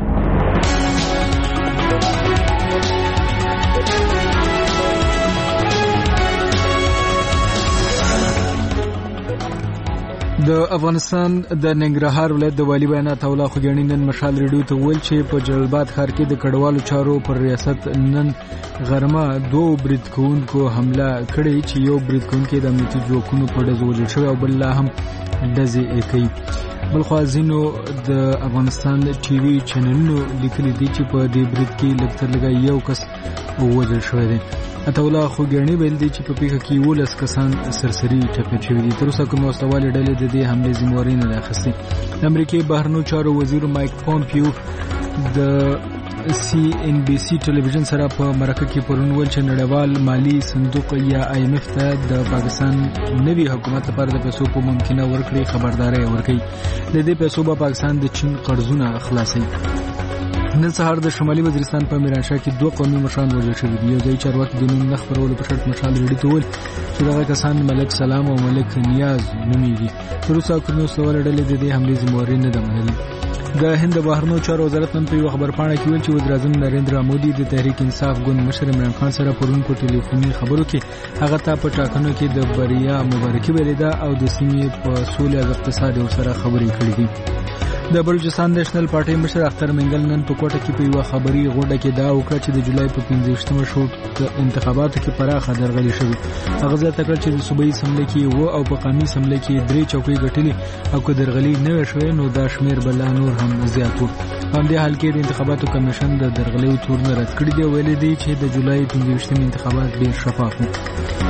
د افغانستان د ننګرهار ولایت د والی بیانات اوله خوګنی نن مشال ریډیو ته ویل چې په جلالباد ښار کې د کډوالو چارو پر ریاست نن غرمه 2 برید کوونکو حمله کړې چې یو برید کوونکی د امنیتي ځواکونو په ډزو وژل شوی او بل لا هم ډزې کوي. بلخوا ځینو د افغانستان ټي وي چینلونو لیکلي دي چې په دې برید کې لږ تر لږه یو کس وژل شوی دی. اتولا خوګنی ویل دي چې په پیښه کې 12 کسان سرسري ټپي شوي دي. تر اوسه کوم واستوالې ډلې د دې حملې ذمہواري نه اخیستې. د امریکای بهرنیو چارو وزیر مایک پومپیو د CNBC ټلویزیون سره په مرکه کې پرون ویل چې نړیوال مالی صندوق یا IMF ته د پاکستان نوي حکومت لپاره د پیسو په ممکنه ورکړې خبرداري ورکړي. د دې پیسو به پاکستان د چین قرضونه خلاصي. نن سهار د شمالي وزیرستان په میرانشاه کې 2 قومي مشران وژل شوي دي. یو ځای چارواکي د نوم نه خپرولو په شرط مشال ریډیو ته ویل چې دغه کسان ملک سلام او ملک نیاز نومیږي. تر اوسه کومې وسلواله ډلې د دې حملې ذمہواري نه ده منلې. د هند بهرنیو چارو وزارت نن په یو خبرپاڼه کې ویل چې وزیر اعظم نریندرا مودي د تحریک انصاف ګوند مشر عمران خان سره پرون په ټلیفوني خبرو کې هغه ته په ټاکنو کې د بریا مبارکي ویلې ده او د سیمې په سولې او اقتصاد سره خبرې کړې دي. د بلوچستان نېشنل پارټي مشر اختر منګل نن په کوټه کې په یو خبري غونډه کې دا وکړه چې د جولای په 15مه شوط انتخاباتو کې پراخه درغلي شوې. هغه ځکه کړ چې د صوبایي سملې کې او په قومي سملې کې 3 چوکۍ ګټلې او که درغلي نه شوې نو دا شمیر بل نور هم زیات و. په دې حال کې د انتخاباتو کمیشن د درغلي تورن رد کړی دی. ویل دي چې د جولای 15مه انتخابات ډیر شفاف وو.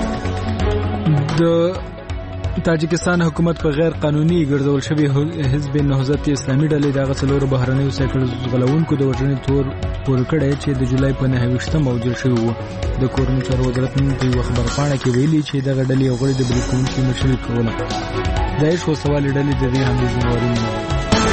د تاجکستان حکومت په غیر قانوني ګرځول شوی حزب نهضت اسلامي ډلې دغه څلور بهرنیو سایکل غلونکو د وژنې تور پور کړی چې د جولای په 9مه موجود شوی و. د کورنیو چارو وزارت په یو خبرپاڼه کې ویلي چې دغه ډلې غړي د بریکونکو مشري کوله. دایښ وسوال ډلې د دې حملې ذمہواري نه.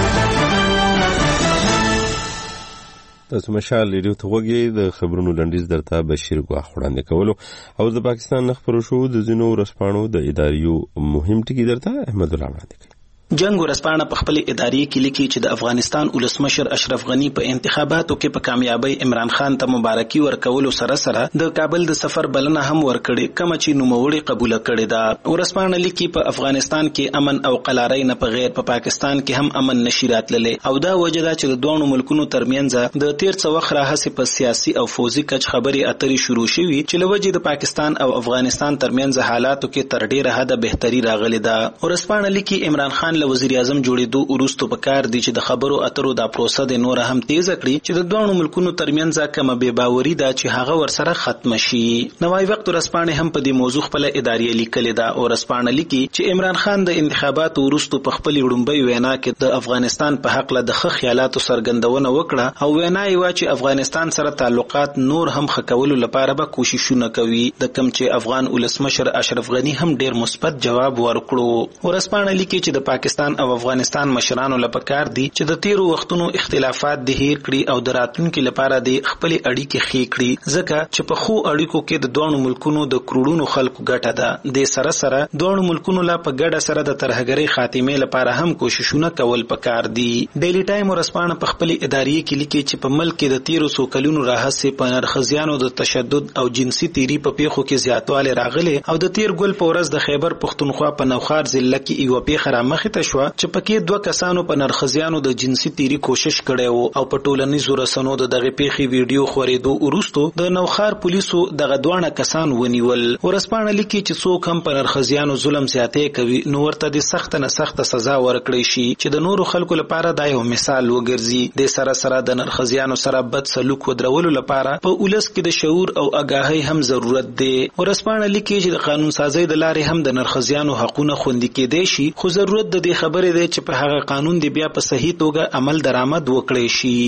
تاسو مشال ریډیو ته وګورئ. د خبرونو لنډیز درته بشیر غواخ وړاندې کولو او د پاکستان نخبرو شو د زینو رسپانو د اداریو مهم ټکی درته احمد الله وړاندې کوي. جنگ ورسپانه په خپل اداري کې لیکي چې د افغانستان ولسمشر اشرف غنی په انتخاباتو کې په کامیابی عمران خان ته مبارکي ورکول سره سره د کابل د سفر بلنه هم ورکړي کوم چې نوموړي قبول کړي دا. ورسپانه لیکي په افغانستان کې امن او قلارۍ نه په غیر په پاکستان کې هم امن نشي راتللې او دا وجه ده چې د دوه ملکونو ترمنځ د تیر څو وخت راهسي په سیاسي او فوزي کچ خبري اترې شروع شوي چې لوجه د پاکستان او افغانستان ترمنځ حالاتو کې تر ډیره حد بهتري راغلي ده. ورسپانه لیکي عمران خان له وزیر اعظم جوړېدو وروسته په کار دي چې د خبرو اترو دا پروسه د نور هم تیز کړي چې د دوه ملکونو ترمنځ کومه بې باوري ده چې هغه ورسره ختم شي. نوای وخت ورسپانه هم په دې موضوع خپل اداري لیکل ده او ورسپانه لیکي چې عمران خان د انتخاباتو وروسته په خپل وړومبي وینا کې د افغانستان په حق له د خیالاتو سرګندونه وکړه او وینا یې وا چې افغانستان سره تعلقات نور هم خکولو لپاره به کوششونه کوي. د کم چې افغان ولسمشر اشرف غنی هم ډیر مثبت جواب ورکړو. ورسپانه لیکي چې د پاکستان او افغانستان مشرانو لپاره دي چې د تیرو وختونو اختلافات د هیر کړي او د راتلونکو لپاره د خپل اړیکې خې کړي ځکه چې په خو اړیکو کې د دوه ملکونو د کروڑونو خلکو ګټه ده. د سره سره دوه ملکونو لا په ګډه سره د ترهګرۍ خاتمه لپاره هم کوششونه کول پکار دي. ډیلی ټایم ورسپانه په خپل اداري کې لیکي چې په ملک کې د تیرو سو کلونو راهسي په نرخزیانو د تشدد او جنسي تیری په پیښو کې زیاتواله راغلي او د تیر ګل په ورځ د خیبر پښتونخوا په نوخار ضلع کې یو پیښه رامخې ته شو چې پکې 2 کسانو په نرخزیانو د جنسي تیری کوشش کړي او په ټولنیزو رسنیو د دغه پیښې ویډیو خورېدو وروسته د نوخار پولیسو دغه 2 کسان ونیول. ورسپانه لیکي چې څوک هم په نرخزیانو ظلم زیاتې کوي نو ورته د سخت نه سخت سزا ورکړي شي چې د نورو خلکو لپاره دا یو مثال وګرځي. د سره سره د نرخزیانو سره بد سلوک ودرولو لپاره په ولس کې د شعور او آگاهی هم ضرورت دی. ورسپانه لیکي چې د قانون سازي د لارې هم د نرخزیانو حقوقونه خوندي کېدای شي خو ضرورت د دې خبرې دی چې په هغه قانون دی بیا په صحیح توګه عمل درآمد وکړي شي.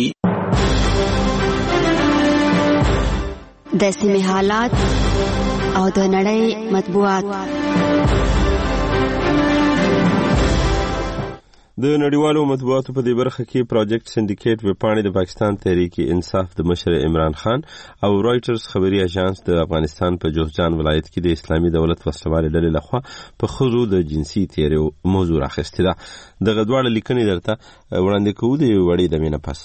د سیمې حالات او د نړۍ مطبوعات. د نړیوالو مطبوعاتو په دې برخه کې پروجیکټ سندیکیټ ویبپاڼې د پاکستان تحریک انصاف د مشر عمران خان او رایټرز خبري اژانس د افغانستان په جوزجان ولایت کې د اسلامي دولت وسلوالې ډلې لخوا په ښځو د جنسي تیریو موضوع راخیستې ده. دغه دواړه لیکنې درته وړاندې کوو د یوې وړې دمې نه پس.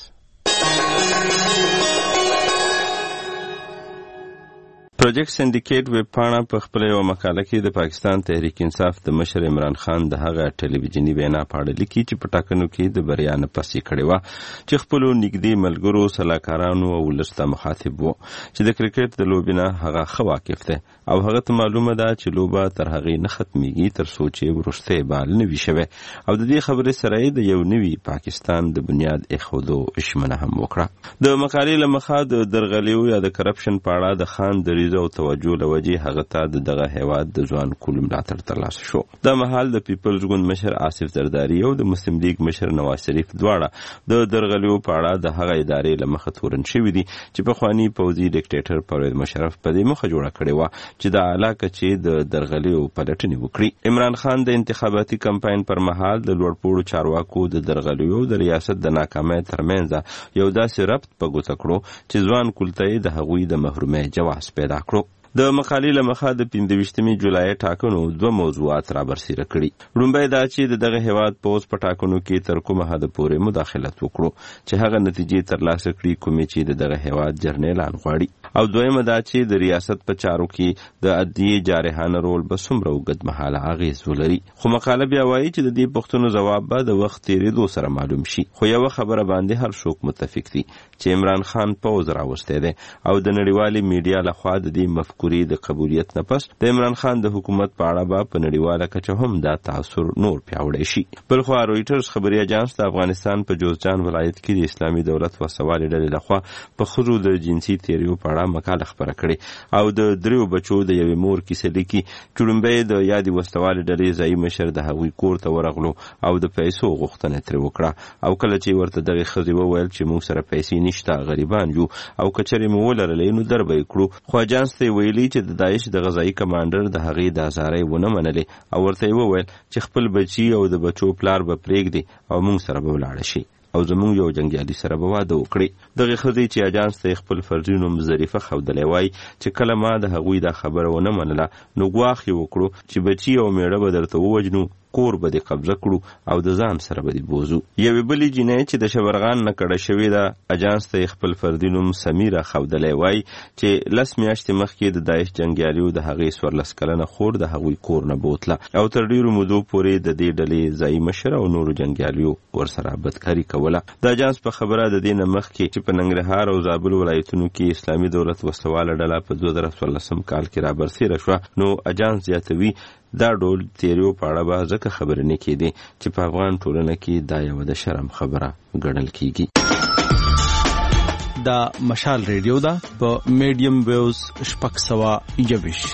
پروجیکټ سندیکیټ ویبپاڼه په خپل یو مقاله کې د پاکستان تحریک انصاف د مشر عمران خان د هغه ټلویزیونی وینا په اړه لیکي چې په ټاکنو کې د بریا نه پسې کړې وه چې خپلو نږدې ملګرو سلاکارانو او ولس ته مخاطب و چې د کرکټ د لوبې نه هغه ښه واقف دی او هغه ته معلومه ده چې لوبه تر هغې نه ختمیږي تر څو چې وروستی بال نه وي شوی او د دې خبرې سره یې د یو نوي پاکستان د بنیاد ایښودو ژمنه هم وکړه. د مقالې له مخه د درغلیو یا د کرپشن په اړه د خان دریځ او توجه لوجې هغه ته دغه هیواد د ځوان کولو ملاتړ ترلاسه شو. دا مهال د پیپلز ګوند مشر آصف زرداري او د مسلم لیگ مشر نواز شریف دواړه د درغلیو په اړه د هغه ادارې له مخه تورن شوي دي چې پخواني پوځي ډیکټیټر پرویز مشرف په دې موخه جوړه کړې وه چې د اعلی کچې د درغلیو پلټنې وکړي. عمران خان د انتخاباتي کمپاین پر مهال د لوړپوړو چارواکو د درغلیو د ریاست د ناکامۍ ترمنځ یو داسې ربط په ګوته کړو چې ځوان کول ته د هغوی د محرومۍ جواز پیدا کړو. د مقالې له مخه د 15 جولای ټاکنو دوه موضوعات رابرسېره کړي. لومړی دا چې دغه هیواد پوځ په ټاکنو کې تر کومه حده پورې مداخلت وکړو چې هغه نتیجې ترلاسه کړي کومې چې دغه هیواد جرنیلان غواړي او دویمه دا چې د ریاست په چارو کې د عدلیې جارحانه رول به څومره اوږد مهاله اغېز ولري. خو مقاله بیا وایي چې د دې پوښتنو جواب به د وخت تېرېدو سره معلوم شي. خو یوه خبره باندې هر څوک متفق دي چې عمران خان پوځ راوستی دی او د نړیوالې میډیا لخوا د دې مفکورې د قبولیت نه پس د عمران خان د حکومت په اړه به په نړیواله کچه هم دا تاثر نور پیاوړی شي. بلخوا رویټرز خبري اژانس د افغانستان په جوزجان ولایت کې د اسلامي دولت وسوالې ډلې لخوا په ښځو د جنسي تیریو په اړه مقاله خپره کړې او د دریو بچو د یوې مور کیسه لیکي چې لومبی د یادې وسوالې ډلې ځایي مشر د هغوی کور ته ورغلو او د پیسو غوښتنه ترې وکړه او کله چې ورته دغې ښځې وویل چې موږ سره پیسې نشته غریبان یو او که چېرې مو ولرلې نو در به یې کړو. خو اجانس ته یې ویلي چې د داعش د غذایي کمانډر د هغې د ازارۍ ونه منلې او ورته یې وویل چې خپل بچي او د بچو پلار به پرېږدي او موږ سره به ولاړه شي او زموږ یو جنګیالي سره به واده وکړي. دغې ښځې چې اجانس ته خپل فرضي نوم ظریفه ښودلی وای چې کله ما د هغوی دا خبره ونه منله نو ګواښ یې وکړو چې بچي او میړه به درته ووجنو کور به دې قبضه کړو او د ځان سره به دې بوزو. یوې بلې جینۍ چې د شبرغان نه کډه شوې ده اجانس ته خپل فردي نوم سمیره ښودلی وای چې 10 میاشتې مخکې د داعش جنګیالیو د هغې 14 کلنه خور د هغوی کور نه بوتله او تر ډېرو مودو پورې د دې ډلې ځایي مشر او نورو جنګیالیو ورسره بدکاري کوله. د اجانس په خبره د دې نه مخکې چې په ننګرهار او زابل ولایتونو کې اسلامي دولت وسلواله ډله په 2014 کال کې رابرسېره شوه نو اجانس زیاتوي دا ډول تیریو په اړه به ځکه خبرې نه کېدې چې په افغان ټولنه کې دا یوه د شرم خبره ګڼل کېږي. دا مشال ریډیو ده په میډیم ویوز 621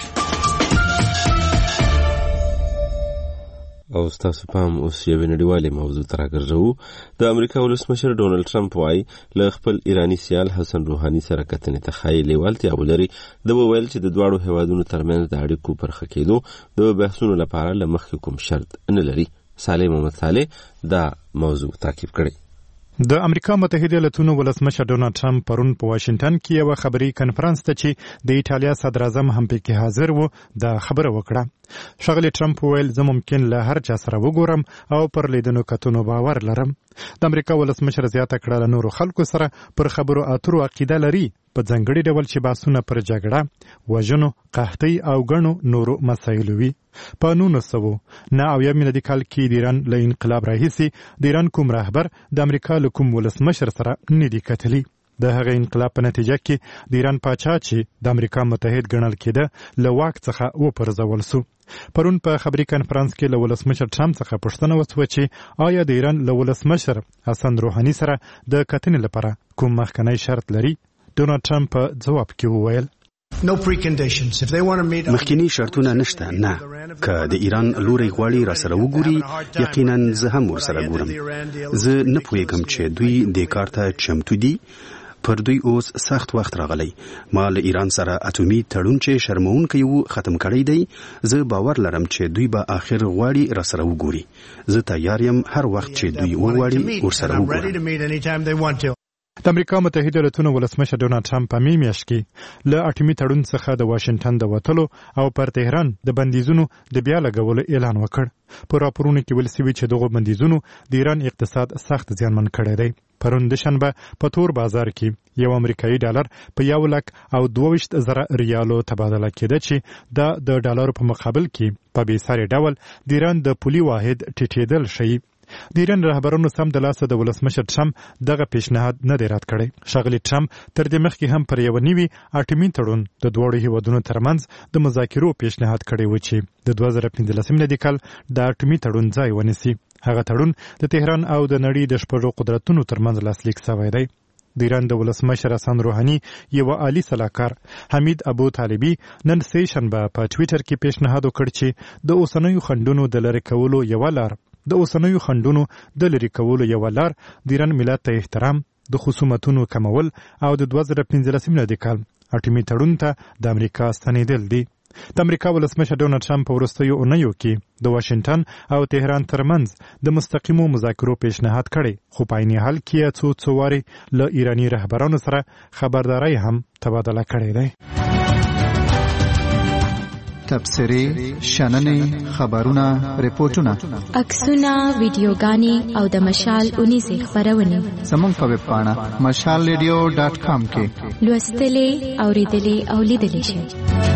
او ستاسو پام اوس یوې نړیوالې موضوع ته راګرځوو. د امریکا ولسمشر ډونالډ ټرمپ وایي له خپل ایراني سیال حسن روحاني سره کتنې ته ښایي لیوالتیا ولري. ده وویل چې د دواړو هیوادونو ترمنځ د اړیکو پرخه کېدو د بحثونو لپاره له مخکې کوم شرط نه لري. صالح محمد صالح دا موضوع تعقیب کړی. د امریکا متحده ایالاتونو ولسمشر ډونالډ ټرمپ پرون په واشنگټن کې یو خبري کنفرانس ته چې د ایټالیا صدر اعظم هم پکې حاضر و دا خبره وکړه. ښاغلی ټرمپ وویل زه ممکن له هر چا سره وګورم او پر لیدنو کتنو باور لرم. د امریکا ولسمشر زیاته کړه له نورو خلکو سره پر خبرو اترو عقیده لري په ځانګړي ډول چې بحثونه پر جګړه، وژنو، قحطۍ او ګڼو نورو مسایلو وي. په 1999 میلادي کال کې د ایران له انقلاب راهیسې د ایران کوم رهبر د امریکا له کوم ولسمشر سره نه دي کتلي. د هغه انقلاب په نتیجه کې د ایران پاچا چې د امریکا متحد ګڼل کېده له واک څخه وپرځول سو. پرون په خبري کنفرانس کې له ولسمشر ټرمپ څخه پوښتنه وشوه چې آیا د ایران له ولسمشر حسن روحاني سره د کتنې لپاره کوم مخکنی شرط لري. ډونالډ ټرمپ په ځواب کې وویل مخکینی شرطونه نشته. نه، که د ایران لوري غواړي را سره وګوري یقینا زه هم ور سره ګورم. زه نه پوهیږم چې دوی د کار ته چمتو دي پر دوی اوس سخت وخت راغلی. ما له ایران سره اټومي تړون چې شرمونکی وو ختم کړی دی. زه باور لرم چې دوی به آخر غواړي راسره وګوري. زه تیار یم هر وخت چې دوی وغواړي ورسره وګورم. د امریکا متحده ایالاتونو ولسمشر ډونالد ټرمپ په میاشت کې له اټومي تړون څخه د واشنگټن د وتلو او پر تهران د بندیزونو د بیا لګولو اعلان وکړ. په راپورونو کې ویل شوي چې دغه بندیزونو د ایران اقتصاد سخت زیانمن کړی دی. پرون د شنبه په تور بازار کې یو امریکایي ډالر په 1,22,000 ریالو تبادله کېده چې د ډالرو په مقابل کې په بېساري ډول د ایران د پولي واحد ټیټېدل ښیي. د ایران رهبرانو سم د لاسه د ولسمشر ټرمپ دغه پیشنهاد نه دی رد کړی. ښاغلي ټرمپ تر دې مخکې هم پر یو نوي اټومي تړون د دواړو هیوادونو ترمنځ د مذاکرو پیشنهاد کړی و چې د 2015 میلادي کال د اټومي تړون ځای ونیسي. هغه تړون د تهران او د نړۍ د شپږو قدرتونو ترمنځ لاسلیک شوی دی. د ایران د ولسمشر حسن روحاني یو عالی سلاکار حمید ابو طالبي نن سه شنبه په ټویټر کې پیشنهاد وکړ چې د اوسنیو خنډونو د لری کولو یو لار د ایران ملت ته احترام، د خصومتونو کمول او د 2015 میلادي کال اټومي تړون ته د امریکا ستنېدل دي. د امریکا ولسمشر ډونالد ټرمپ په وروستیو اونیو کې د واشنگټن او تهران ترمنځ د مستقیمو مذاکرو پیشنهاد کړی، خو په عین حال کې څو واري له ایرانی رهبرانو سره خبرداري هم تبادله کړې ده. تبصرې، شننې، خبرونه، ریپورتونه، عکسونه، ویډیوګانې او د مشال 19 خبرونه زموږ په ویب پاڼه mashalradio.com کې لوستلې، اوریدلې او لیدلې شئ.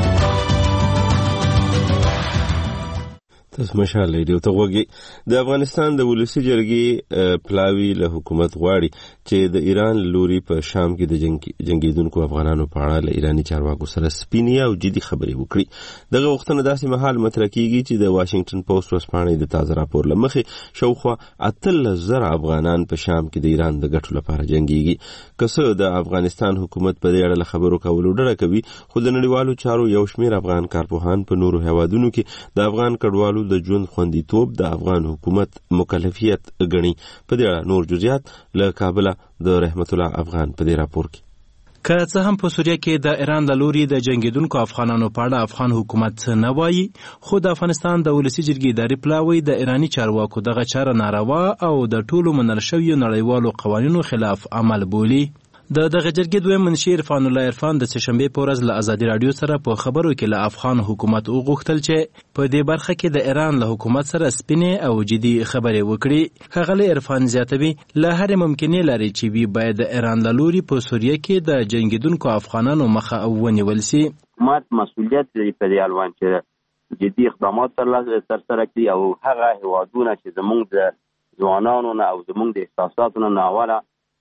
تاسو مشال ریډیو ته وګورئ. د افغانستان د ولسی جرګې پلاوی له حکومت غواړي چې د ایران لوري په شام کې د جنگیدونکو افغانانو په اړه له ایرانی چارواکو سره سپینې او جدي خبرې وکړي. دغه وختونه داسې مهال مطرح کیږي چې د واشنگټن پوسټ ورځپاڼې د تازه راپور له مخې شاوخوا 18,000 افغانان په شام کې د ایران د ګټو لپاره جنگيږي. که څه د افغانستان حکومت په دې اړه خبرو کولو ډډه کوي، خو د نړیوالو چارو یو شمېر افغان کارپوهان په نورو هیوادونو کې د افغان کډوالو د ژوند خوندیتوب د افغان حکومت مکلفیت ګڼي. په دې اړه نور جزئیات له کابل د رحمت الله افغان په دې راپور کې. که څه هم په سوریه کې د ایران د لوري د جنگیدونکو افغانانو په اړه افغان حکومت نه وایي، خو د افغانستان د ولسی جرګې اداري پلاوی د ایرانی چارواکو دغه چاره ناروا او د ټولو منل شویو نړیوالو قوانینو خلاف عمل بولي. د دغه جرګې دویم منشي عرفان الله عرفان د سهشنبه په ورځ له ازادي رادیو سره په خبرو کې له افغان حکومت وغوښتل چې په دې برخه کې د ایران له حکومت سره سپینې او جدي خبرې وکړي. ښاغلی عرفان زیاتوي له هرې ممکنې لارې چې وي باید د ایران له لوري په سوریه کې د جنګیدونکو افغانانو مخه ونیول سي. حکومت مسؤلیت لري په دې اړوند چې جدي اقدامات ترسره کړي او هغه هیوادونه چې زموږ د ځوانانو نه او زموږ د احساساتو نه ناوړه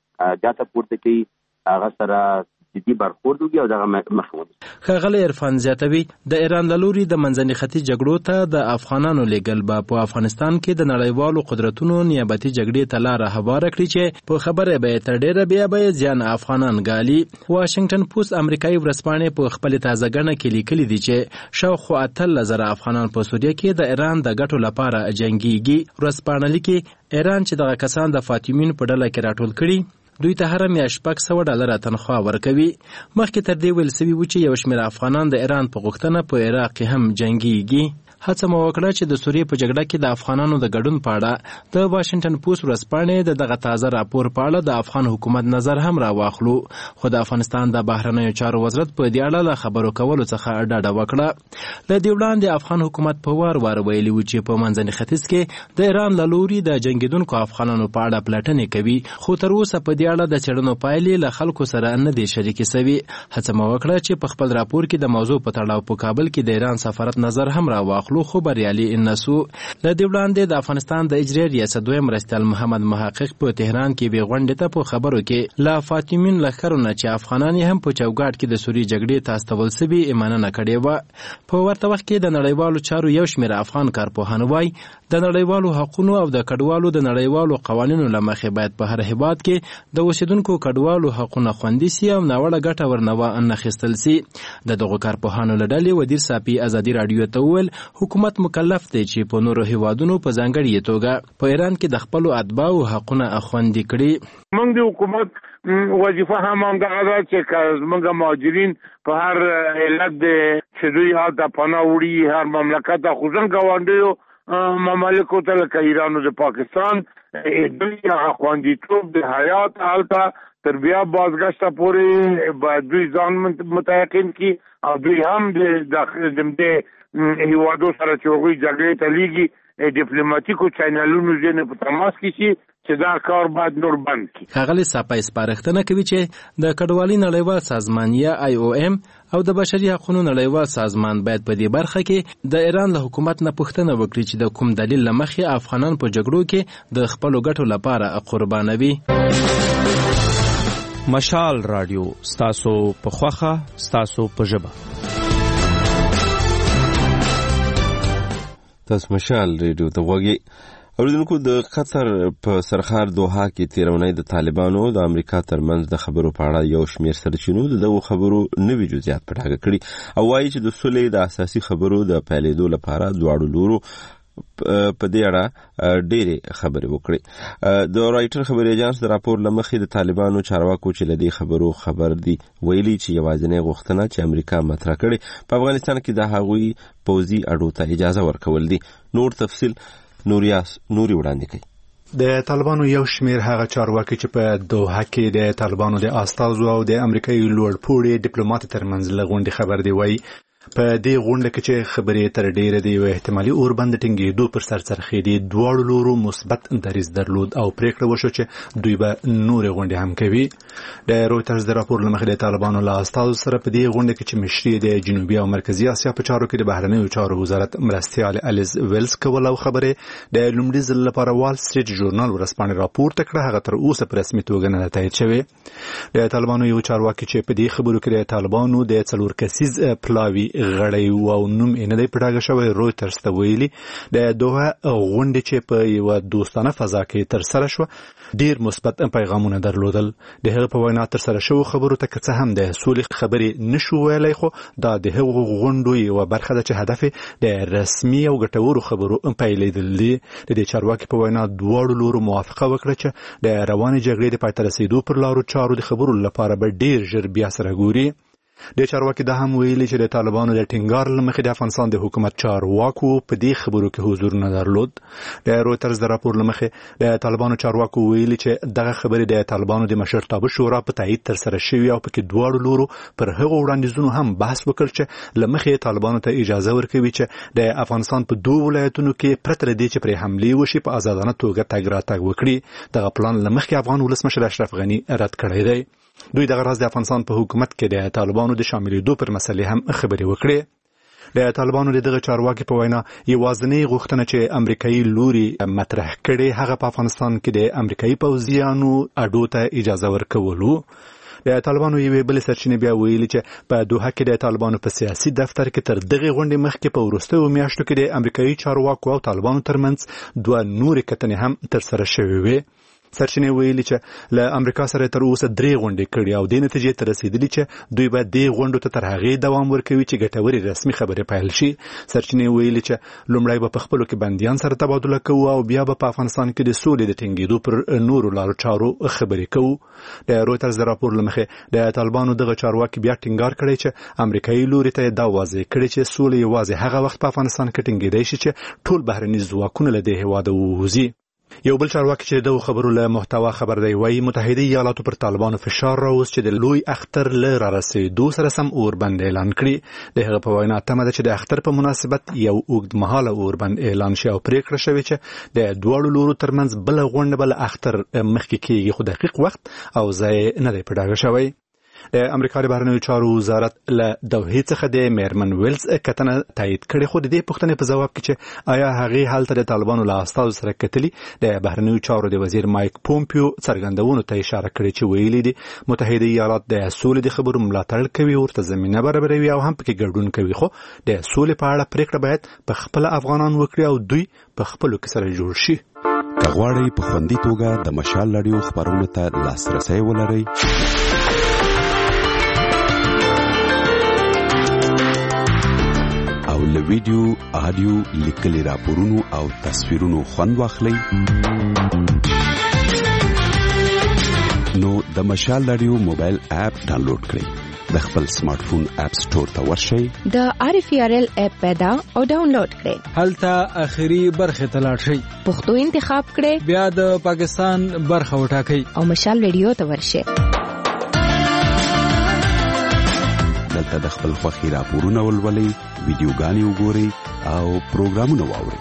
ګټه پورته کوي هغه سره جدي برخورد وکړي او دغه مخه ونیسي. ښاغلی عرفان زیاتوي د ایران له لوري د منځني ختیځ جګړو ته د افغانانو لیږل به په افغانستان کې د نړیوالو قدرتونو نیابتي جګړې ته لاره هواره کړي چې په خبره به یې تر ډېره بیا به یې زیان افغانان ګالي. واشنګټن پوسټ امریکایي ورځپاڼې په خپلې تازه ګڼه کې لیکلي دي چې شاوخوا 18,000 افغانان په سوریه کې د ایران د ګټو لپاره جنګیږي. ورځپاڼه لیکي ایران چې دغه کسان د فاطمین په ډله کې راټول کړي دوی ته هر میاشت $600 تنخواه ورکوي. مخکې تر دې ویل سوي و چې یو شمېر افغانان د ایران په غوښتنه په عراق کې هم جنګیږي. هڅه مو وکړه چې د سوریې په جګړه کې د افغانانو د ګډون په اړه د واشنګټن پوسټ ورځپاڼې د دغه تازه راپور په اړه د افغان حکومت نظر هم راواخلو، خو د افغانستان د بهرنیو چارو وزارت په دې اړه له خبرو کولو څخه ډډه وکړه. له دې وړاندې افغان حکومت په وار ویلي و چې په منځني ختیځ کې د ایران له لوري د جنګیدونکو افغانانو په اړه پلټنې کوي، خو تر اوسه په دې اړه د څېړنو پایلې له خلکو سره نه دي شریکې سوي. هڅه مو وکړه چې په خپل راپور کې د موضوع په تړاو په کابل کې د ایران سفارت نظر هم راواخلو، خو بریالي نسو. له دې وړاندې د افغانستان د اجرایي ریاست دویم مرستیال محمد محقق په تهران کې بې غونډې ته په خبرو کې له فاطمین لښکرونه چې افغانان هم په چوکاټ کې د سوریې جګړې ته استول سوي مننه کړې وه. په ورته وخت کې د نړیوالو چارو یو شمېر افغان کارپوهان وایي د نړیوالو حقونو او د کډوالو د نړیوالو قوانینو له مخې باید په هر هیواد کې د اوسیدونکو کډوالو حقونه خوندي سي او ناوړه ګټه ورنه وانخیستل سي. د دغو کارپوهانو له ډلې ودیر صافي ازادي راډیو ته وویل حکومت مکلف دی چې په نورو هیوادونو په ځانګړې توګه په ایران کې د خپلو اتباعو حقونه خوندي کړي. موږ د حکومت وظیفه هم همدغه ده چې موږ مهاجرین په هر علت چې دوی هلته پناه وړي هر مملکت خو ځان ګاونډیو ممالکو ته لکه ایران او د پاکستان دوی هغه خوندیتوب د حیات هلته تر بیا بازگشت پورې باید دوی ځان متیقن کړي او دوی هم د هیوادو سره چې هغوی جګړې ته لیږي ډیپلوماټیکو چینلونو ځینې په تماس کې شي چې دا کار باید نور بند کړي. ښاغلي ساپا سپارښتنه کوي چې د کډوالۍ نړیوال سازمان یا IOM او د بشري حقوقو نړیوال سازمان باید په دې برخه کې د ایران له حکومت نه پوښتنه وکړي چې د کوم دلیل له مخې افغانان په جګړو کې د خپلو ګټو لپاره قربانوي. مشال رادیو ستاسو په خوخه ستاسو په ژبه. تاسو مشال ریډیو ته غوږی اوریدونکو. د قطر په سرخار دوحه کې تیرونی د طالبانو د امریکا ترمنځ د خبرو په اړه یو شمیر سرچینو دغه خبرو نوي جزئیات په ډاګه کړي او وایي چې د سولې د اساسي خبرو د پیلېدو لپاره دواړو لورو په دې اړه ډېرې خبرې وکړي. د رایټر خبري اژانس د راپور لمخې د طالبانو چارواکو چې لدی خبرو خبر دي ویلي چې یوازینی غوښتنه چې امریکا مطرح کړي په افغانستان کې د هغوی پوځي اډو ته اجازه ورکول دي. نور تفصیل نوري وړاندې کوي. د طالبانو یو شمیر هغه چارواکي چې په دوحه کې د طالبانو د استازو او د امریکایي لوړپوړي ډیپلوماټ ترمنځ لغونډي خبر دی وایي په دې غونډه کې چې خبرې تر ډیره دی او احتمالي اوربند ټینګېدو پر سر څرخېدي دواړو لورو مثبت دریځ درلود او پریکړه وشو چې دوی به نورې غونډې هم کوي. د رویټرز د راپور له مخې د طالبانو له استازو سره په دې غونډه کې چې مشري د جنوبي او مرکزي اسیا په چارو کې د بهرنیو چارو وزارت مرستیال الیز ویلز کول او خبرې د لومړي ځل لپاره وال سټریټ ژورنال ورسپانې راپورته کړه هغه تر اوسه په رسمي توګه نه تایید شوی. د طالبانو یو چارواکي چې په دې خبرو کې د طالبانو د څلور کسیز پلاوي غړی او نوم یې نه دی پټاګه شوی رویټرز ته ویلي د دوه غونډې چې په یو دوستانه فضا کې تر سره شو ډیر مثبت پیغامونه درلودل. د هغه په وینا تر سره شو خبرو ته که څه هم د سولې خبرې نشو ویلای خو دا د هغو غونډو یو برخه ده چې هدف د رسمي او ګټورو خبرو پیلېدل دي. د دې چارواکي په وینا دواړو لورو موافقه وکړه چې د روانې جګړې د پای ته رسېدو پر لارو چارو د خبرو لپاره به ډیر ژر بیا سره ګوري. د چارواکي دا هم ویلي چې د طالبانو د ټینګار لمخې د افغانستان د حکومت چارواکو په دې خبرو کې حضور نه درلود. د رویټرز د راپور لمخې د طالبانو چارواکو ویلي چې دغه خبرې د طالبانو د مشرتابه شورا په تایید تر سره شوي او پکې دواړو لورو پر هغو وړاندیزونو هم بحث وکړ چې لمخې طالبانو ته اجازه ورکوي چې د افغانستان په دوه ولایتونو کې پرته له دې چې پرې حملې وشي په آزادانه توګه تګ راتګ وکړي. دغه پلان لمخې افغان ولسمشر اشرف غني رد کړی دی. دوی دغه راز د افغانستان په حکومت کې د طالبانو د شاملېدو پر مسلې هم خبرې وکړې. د طالبانو دغه چارواکي په وینا یوازینی غوښتنه چې امریکایي لوري مطرح کړي هغه په افغانستان کې د امریکایي پوځیانو اډو ته اجازه ورکولو. د طالبانو یوې بلې سرچینې بیا ویلي چې په دوحه کې د طالبانو په سیاسي دفتر کې تر دغه غونډې مخکې په وروستیو میاشتو کې د امریکایي چارواکو او طالبانو ترمنځ دوه نورې کتنې هم تر سره شوې وې. سرچینې ویلي چې له امریکا سره تر اوسه 3 غونډې کړي او د نتیجې ته رسیدلي چې دوی به د غونډو ته تر هغې دوام ورکوي چې ګټورې رسمي خبرې پیل شي. سرچینې ویلي چې لومړی به په خپلو کې بندیان سره تبادله کوو او بیا به په افغانستان کې د سولې د ټینګېدو پر نورو لارو چارو خبرې کوو. د رویټرز د راپور له مخې د طالبانو دغه چارواکي بیا ټینګار کړی چې امریکایي لوري ته دا واضح کړی چې سولې یوازې هغه وخت په افغانستان کې ټینګېدای شي چې ټول بهرني ځواکونه له دې هېواده ووځي. یو بل چارواکي چې دغه خبرو له محتوا خبر دی وایي متحده ایالاتو پر طالبانو فشار راوست چې د لوی اختر له رارسېدو سره سم اوربند اعلان کړي. د هغه په وینا تمه ده چې د اختر په مناسبت یو اوږدمهاله اوربند اعلان شي او پریکړه شوې چې د دواړو لورو ترمنځ بل غونډه بل اختر مخکې کېږي خو دقیق وخت او ځای نه دی په ډاګه شوی. د امریکا د بهرنیو چارو وزارت له دوحې څخه د میرمن ویلز کتنه تایید کړې خو د دې پوښتنې په ځواب کې چې آیا هغې هلته د طالبانو له استازو سره کتلي د بهرنیو چارو د وزیر مایک پومپیو څرګندونو ته اشاره کړې چې ویلي دي متحده ایالات د سولې د خبرو ملاتړ کوي ورته زمینه برابروي او هم پکې ګډون کوي خو د سولې په اړه پریکړه باید په خپل افغانان وکړي او دوی په خپلو کې سره جوړ شي. که غواړئ په خوندي توګه د مشال رادیو خبرونو ته لاسرسی ولرئ له ویډیو، آډیو، لیکلي راپورونو او تصویرونو خوند واخلئ. نو د مشال رادیو موبایل اپ ډاونلوډ کړئ. د خپل سمارټ فون اپ سٹور ته ورشئ. د RFRL اپ پیدا او ډاونلوډ کړئ. هلته اخري برخه ته لاړ شئ. پښتو انتخاب کړئ. بیا د پاکستان برخه وټاکئ او مشال رادیو ته ورشئ. دلته د خپل خوښي راپورونه ولولئ، ویډیوګانې وګورئ او پروګرامونه واورئ.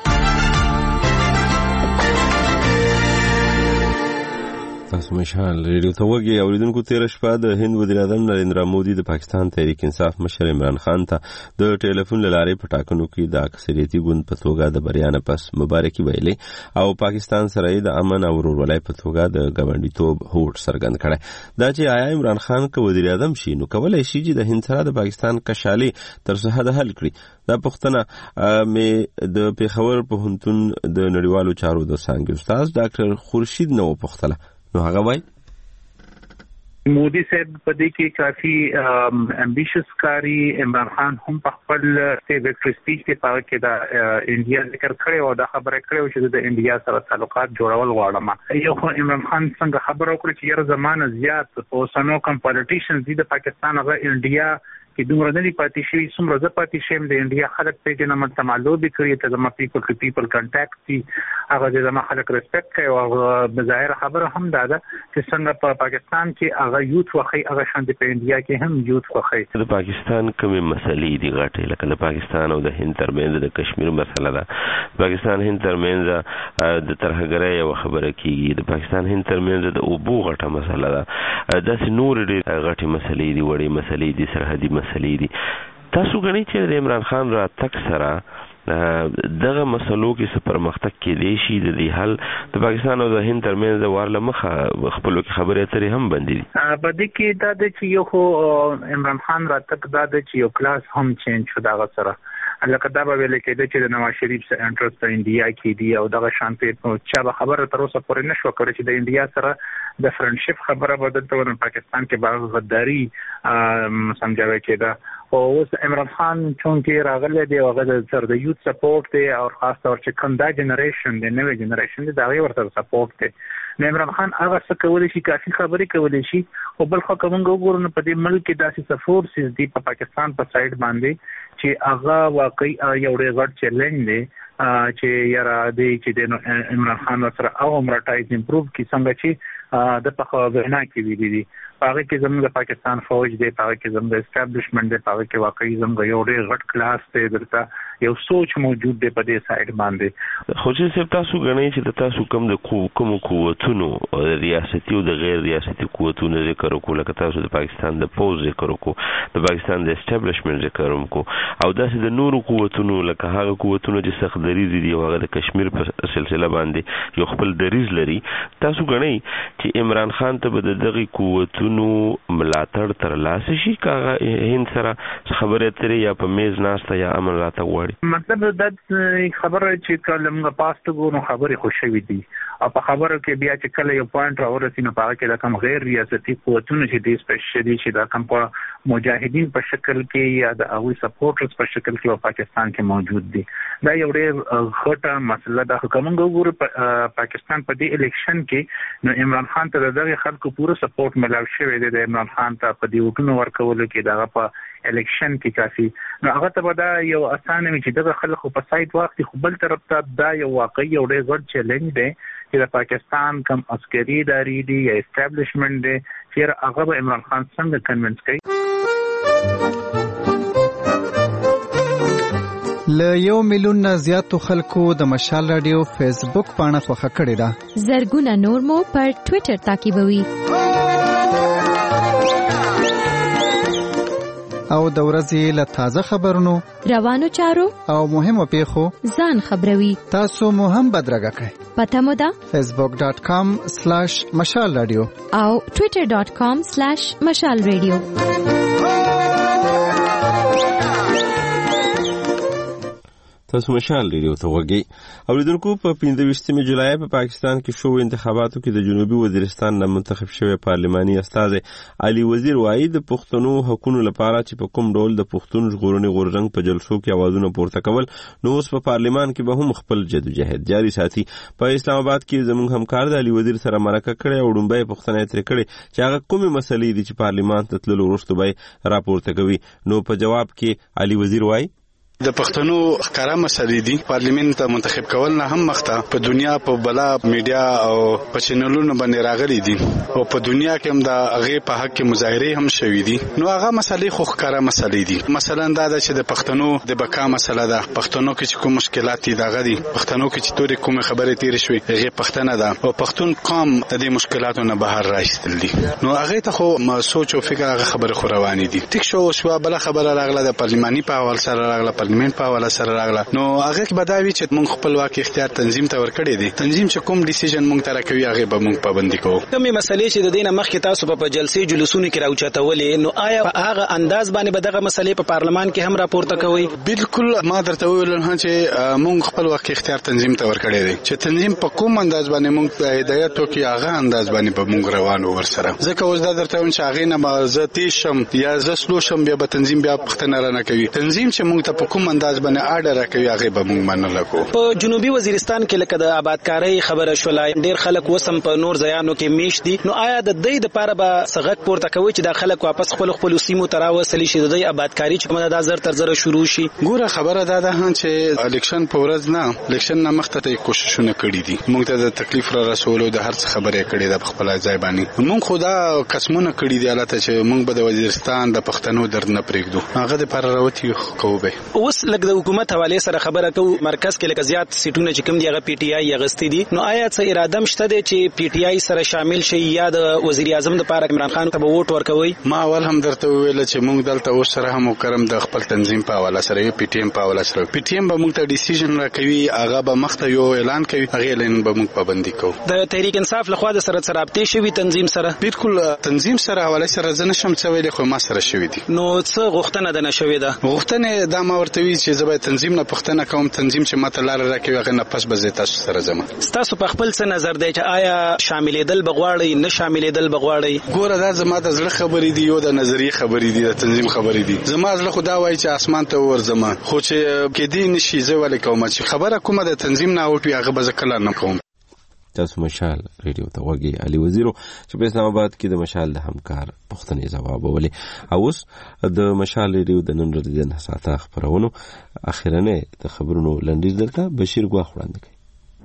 تاسو مشال ریډیو ته وګورئ. اوریدونکو تیر شپه د هند وزیر اعظم نریندرا مودي د پاکستان تحریک انصاف مشر عمران خان ته د ټلیفون له لارې په ټاکنو کې د اکثریتي ګوند په توګه د بریا نه پس مبارکي ویلې او پاکستان سره د امن او ورورولۍ په توګه د ګاونډیتوب هوډ څرګند کړی. دا چې آیا عمران خان که وزیر اعظم شي نو کولای شي چې د هند سره د پاکستان کشالي تر څه حد حل کړي. دا پوښتنه مې د پیښور پوهنتون د نړیوالو چارو د څانګې استاد ډاکټر خورشید نو پوښتله. نو هغه وای مودي صاحب په دې کې کافي امبیشس کاری عمران خان هم په خپل ویکټری سپیچ کې پاره کې دا انډیا ذکر کړی او دا خبره کړې چې د انډیا سره تعلقات جوړول غواړم. یو عمران خان څنګه خبره وکړه چې یره زمانه زیات اوسنو کم پالیټیشنز دي د پاکستان هغه انډیا کې دومره نه دي پاتې شوي څومره زه پاتې شوم. د انډیا خلک پیژنه مته معلومات کړی ته زما پیپل ټو پیپل کانټاکټ دي هغه د زما خلک ریسپیکټ کوي او بظاهر خبره هم دا ده چې څنګه په پاکستان کې هغه یوت وخی هغه شان په انډیا کې هم یوت وخی. د پاکستان کومې مسلې دي غټې لکه د پاکستان او د هند ترمنځ د کشمیر مسله ده. پاکستان هند ترمنځ د ترهګرۍ یو خبره کیږي. د پاکستان هند ترمنځ د اوبو غټه مسله ده. داسې نور ډېرې غټې مسلې دي، وړې مسلې دي، سرحدي مسلې دي. تاسو غواړئ چې د عمران خان را تک سره دغه مسلو کې څه پرمختګ کېدای شي د دې حل د پاکستان او د هند ترمنځ د وارله مخه خپلو کې خبرې اترې هم بندي دي. په دې کې دا د چې یو عمران خان را تک دا د چې یو کلاس هم چینج شو دغه سره لکه دا به ویل کېده چې د نواز شریف سره انټرست په انډیا کې دی او دغه شانتي چا به خبره تر اوسه پورې نشو کړی چې د انډیا سره د فرندشپ خبره بدلته ورن پاکستان کې باغ غداری سمجھاوي کېده. او اوس عمران خان چونکې راغلی دی هغه د سر د یوت سپورټ دی او خاص طور چې کوم دا جنریشن دی نوې جنریشن دی دا غي ورته سپورټ دی. عمران خان هغه څه کولای شي کافي خبرې کولای شي او بل خو کوم وګورنه په دې ملک کې داسې سفورسز دی په پاکستان په سایډ باندې چې هغه واقعي یو ډېر غټ چیلنج دی چې یاره دی چې د عمران خان سره او امرټایز امپروو کی څنګه چې د په غوښنه کې ویلي دي پاره کې زموږ د پاکستان فوج دی پاره کې زموږ د اسټابلیشمنت دی پاره کې واقعي زموږ یو ډېر غټ کلاس دی درته یو سوچ موجود دی په دې سایډ باندې. خو چې تاسو غواړئ چې تاسو کوم د کوم قوتونو ریاستي او د غیر ریاستي قوتونو ذکر وکړو لکه تاسو د پاکستان د فوج ذکر وکړو د پاکستان د اسټابلیشمنت ذکر وکړو او داسې د نورو قوتونو لکه هغه قوتونو چې سخت دریز دي او هغه د کشمیر په سلسله باندې یو خپل دریز لري. تاسو غواړئ چې عمران خان ته به دغه قوتونو ملاتړ تر لاسه شي کاغه هند سره خبرې اترې یا په میز ناشته یا امن راته غواړي. مطلب دا خبره چې کله موږ پاستو نو خبرې خوشوي دي او په خبرو کې بیا چې کله یو پوینټ راورسي نو پاره کې دا کوم غیر ریاستي قوتونه چې د سپیشلی چې دا کوم مجاهدین په شکل کې یا د اوی سپورټرز په شکل کې په پاکستان کې موجود دي. دا یو ډېر غټه مسله ده. کوم وګورو پاکستان په دې الیکشن کې نو عمران خان ته دغه خلکو پوره سپورټ ملاو شوی دی. د عمران خان ته په دې وټونو ورکول کې دغه په الیکشن کې کافي نو هغه ته به دا یو اسانه وي چې دغه خلکو په سایت وخت خو بل طرف ته دا یو واقعي یو ډېر غټ چیلنج دی چې د پاکستان کم عسکري ادارې دي یا اسټابلیشمنت دی چې هغه به عمران خان څنګه کنوینس کوي. له 1 میلیون نه زیاتو خلکو د مشال رادیو فیسبوک پاڼه خوښه کړې ده. زرګونه نور مو پر ټوئیټر تعقیبوي. او د ورځې له تازه خبرونو روانو چارو او مهمو پیښو ځان خبروي. تاسو مو هم بدرګه کړئ. پته مو ده facebook.com/mashalradio او twitter.com/mashalradio. تاسو مشال ریډیو ته وګورئ. اوریدونکو په 25 جولای په پاکستان کې شو انتخاباتو کې د جنوبي وزیرستان نه منتخب شوی پارلماني استاد علي وزیر وایي د پښتنو حقوقو لپاره چې په کوم ډول د پښتون ژغورنې غورځنګ په جلسو کې اوازونه پورته کول نو اوس په پارلمان کې به هم خپل جدوجہد جاری ساتي. په اسلام آباد کې زموږ همکار د علي وزیر سره مرکه کړې او ډومبۍ پوښتنه ترې کړې چې هغه کومې مسلې دي چې پارلمان ته تللو وروسته به راپورته کوي. نو په جواب کې علي وزیر وایي د پښتنو ښکارا مسلې دي پارلیمنت ته منتخب کول نه هم مخته په دنیا په بلا میډیا او په چینلونو باندې راغلي دي او په دنیا کې هم دا هغه په حق کې مظاهره هم شوې دي. نو هغه مسلې خو ښکارا مسلې دي. مثلا دا چې د پښتنو د بقا مسله ده، پښتنو کې چې کوم مشکلات دي دا غدي، پښتنو کې چې تورې کومه خبره تیر شوې هغه پښتنه ده او پښتون قوم د دې مشکلاتو نه بهر راځتل دي. نو هغه ته خو سوچ او فکر هغه خبره خو روانې دي. ټیک شو بل خبره راغله د پارلماني په حواله سره راغله، پارلیمنت په حواله سره راغله. نو هغه کې بداوی چې موږ خپل واک اختیار تنظیم ته ورکړی دي. تنظیم چې کوم ډیسیژن موږ ته راکوي هغه به موږ پابندي کوو. کومې مسلې چې د دینه مخکې تاسو په جلسې جلوسونو کې راوچتولې نو آیا هغه انداز باندې به دغه مسلې په پارلمان کې هم راپورته کوي؟ بالکل ما درته ویل چې موږ خپل واک اختیار تنظیم ته ورکړی دي چې تنظیم په کوم انداز باندې موږ هدایت وکړي هغه انداز باندې به موږ روانو ورسره. ځکه اوس دا درته وایم چې هغه نه ما زه تیشم یا زه سلوشم بیا به تنظیم بیا پښتنه را نه کوي. تنظیم چې موږ ته په کوم انداز باندې آرډر راکوي هغه به موږ منل کوو. په جنوبي وزیرستان کې لکه د آبادکارۍ خبره شولای ډیر خلک وسم په نور ځایانو کې میش دي. نو آیا د دې لپاره به سغک پورته کوي چې د خلک واپس خپل سیمو ته راوصلي شي د آبادکاری چې کومه د زر تر زر شروع شي؟ ګوره خبره دا ده چې الیکشن په ورځ نه الیکشن نه مخته کوششونه کړي دي. موږ ته د تکلیف را رسولو د هر څه خبره کړي ده په خپل ځای باندې. موږ خدا قسمونه کړي دي البته چې موږ به د وزیرستان د پښتنو درد نه پرېږدو. هغه د پر راوتی کوو به اوس لکه د حکومت حواله سره خبره کوو مرکز کې لکه زیات سیټونه چې کوم دی هغه پی ټی آی یغستی دي. نو آیا څه اراده مشته دی چې پی ټی آی سره شامل شي یا د وزیر اعظم لپاره عمران خان ته ووټ ورکوي؟ ما اول هم درته ویل چې موږ دلته اوس سره هم وکړم د خپل تنظیم په حواله سره پی ټی ایم په حواله سره پی ټی ایم به موږ ته ډیسیژن راکوي هغه به مخته یو اعلان کوي هغه اعلان به موږ پابندي کوو. د تحریک انصاف لخوا د سره رابطې شوی تنظیم سره بالکل تنظیم سره حواله سره زنه شم څه ویل خو ما سره شوی دي. نو څه غوښتنه ده نشوي ده؟ غوښتنه دا ما ورته وی چې زبې تنظیم نه پښتنه کوم تنظیم چې ماته لار راکوي هغه نه پس به زه تاسو سره زما. تاسو په خپل څه نظر دی چې آیا شاملېدل بغواړي نه شاملېدل بغواړي؟ ګوره دا زما د زړه خبرې دي یو د نظریه خبرې دي د تنظیم خبرې دي. زما زړه خدا وایي چې اسمان ته ورځم خو چې کې دي نشي زه ولې کوم چې خبره کومه د تنظیم نه اوټي هغه به کله نه کوم. تاسو مشال ریډیو ته وګورئ. علي وزیرو چې په اسلام آباد کې د مشال د همکار پوښتنې ځواب ولې او اوس د مشال ریډیو د نن ورځې د نهساته خبرونو اخیرنه د خبرونو لنډیز درته بشیر ګواخ وړاندې کوي.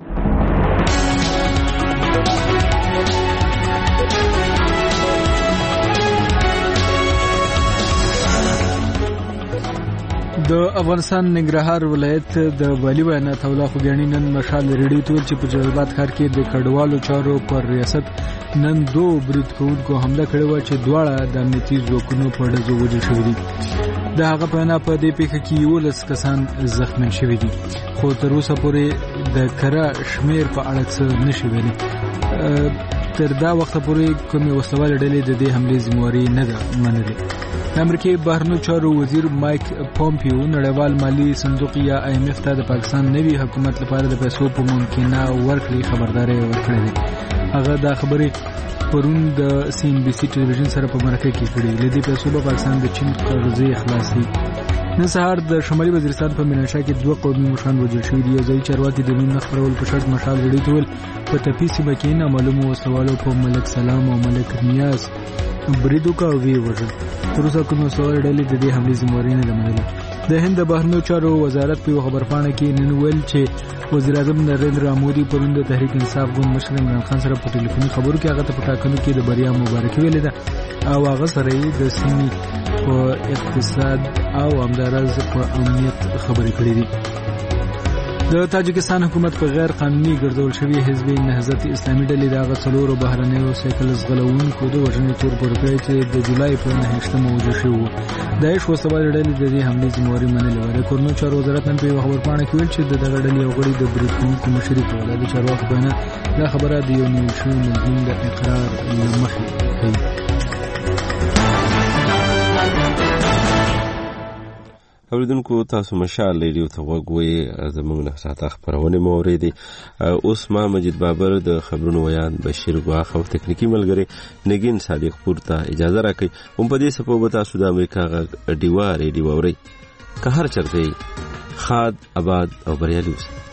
د افغانستان ننګرهار ولایت د والي ویانات الله خوګیانی نن مشال ریډیو ته چې په جلال آباد ښار کې د کډوالو چارو پر ریاست نن 2 برید کوونکو حمله کړې و چې دواړه د امنیتي ځواکونو په ډزو وژل شوي دي. د هغه په وینا په دې پیښه کې 11 کسان زخمي شوي دي خو تر اوسه پورې د کره شمیر په اړه څه نشي ویلي. تر دا وخت پورې کومې وسلوالې ډلې د دې حملې ذمہواري نه ده منلې. د امریکای بهرنیو چارو وزیر مایک پومپیو نړیوال مالی صندوق یا آی ایم اف ته د پاکستان نوي حکومت لپاره د پیسو په ممکنه ورکړې خبرداري ورکړې ده. هغه دا خبرې پرون د سی ان بي سي ټلویزیون سره په مرکه کې کړې. لدې پیسو به پاکستان د چین قرضې خلاصي. نن سهار د شمالي وزیرستان په میناشا کې 2 قومي مشران وژل شوي دي. یو ځای چارواکي د نوم خبرول په شرط مشال ریډیو ته ویل په تپي سیمه کې نامعلومو وسوالو په ملک سلام او ملک نیاز بریدو کا وی وژل. تر اوسه کومه سوال ډلې د دې حملې ذمہواري نه منلې. د هند بهرنیو چارو وزارت په خبرپاڼه کې نن ویل چې وزیر اعظم نریندرا مودي پرون د تحریک انصاف ګوند مشر عمران خان سره په ټلیفوني خبرو کې هغه ته په ټاکنو کې د بریا مبارکي ویلې ده او هغه سره د سیمې په اقتصاد او همدارز په امنیت خبرې کړې دي. د تاجکستان حکومت په غیر قانوني ګرځول شوی حزب نهضت اسلامي ډلې د غسلورو بهرنیو سایکل زغلونکو د وژنې تور پورکړی چې د جولای په 9 وژل شو. داعش وسوال ډلې د دې حملې ذمہواري منلې و. د کورنو چارو وزارت نن په خبرپاڼه کې ویل چې د دغه ډلې یو غړي د برید کوونکو مشري کوله. د چارواکو په وینا دا خبره د یو نیول شوي ملزم د اقرار له مخې کوي. اوریدونکو تاسو مشال ریډیو ته وګورئ زموږ نه ساته خبرونه مو اوریدي اوس ما مجید بابر د خبرونو ویان بشیر غواخ او تکنیکی ملګری نگین صادق پور ته اجازه راکړي هم په دې سپو به تاسو د امریکا ډیوا ریډیو اورئ که هر چرته خاد آباد او بریالي اوسئ.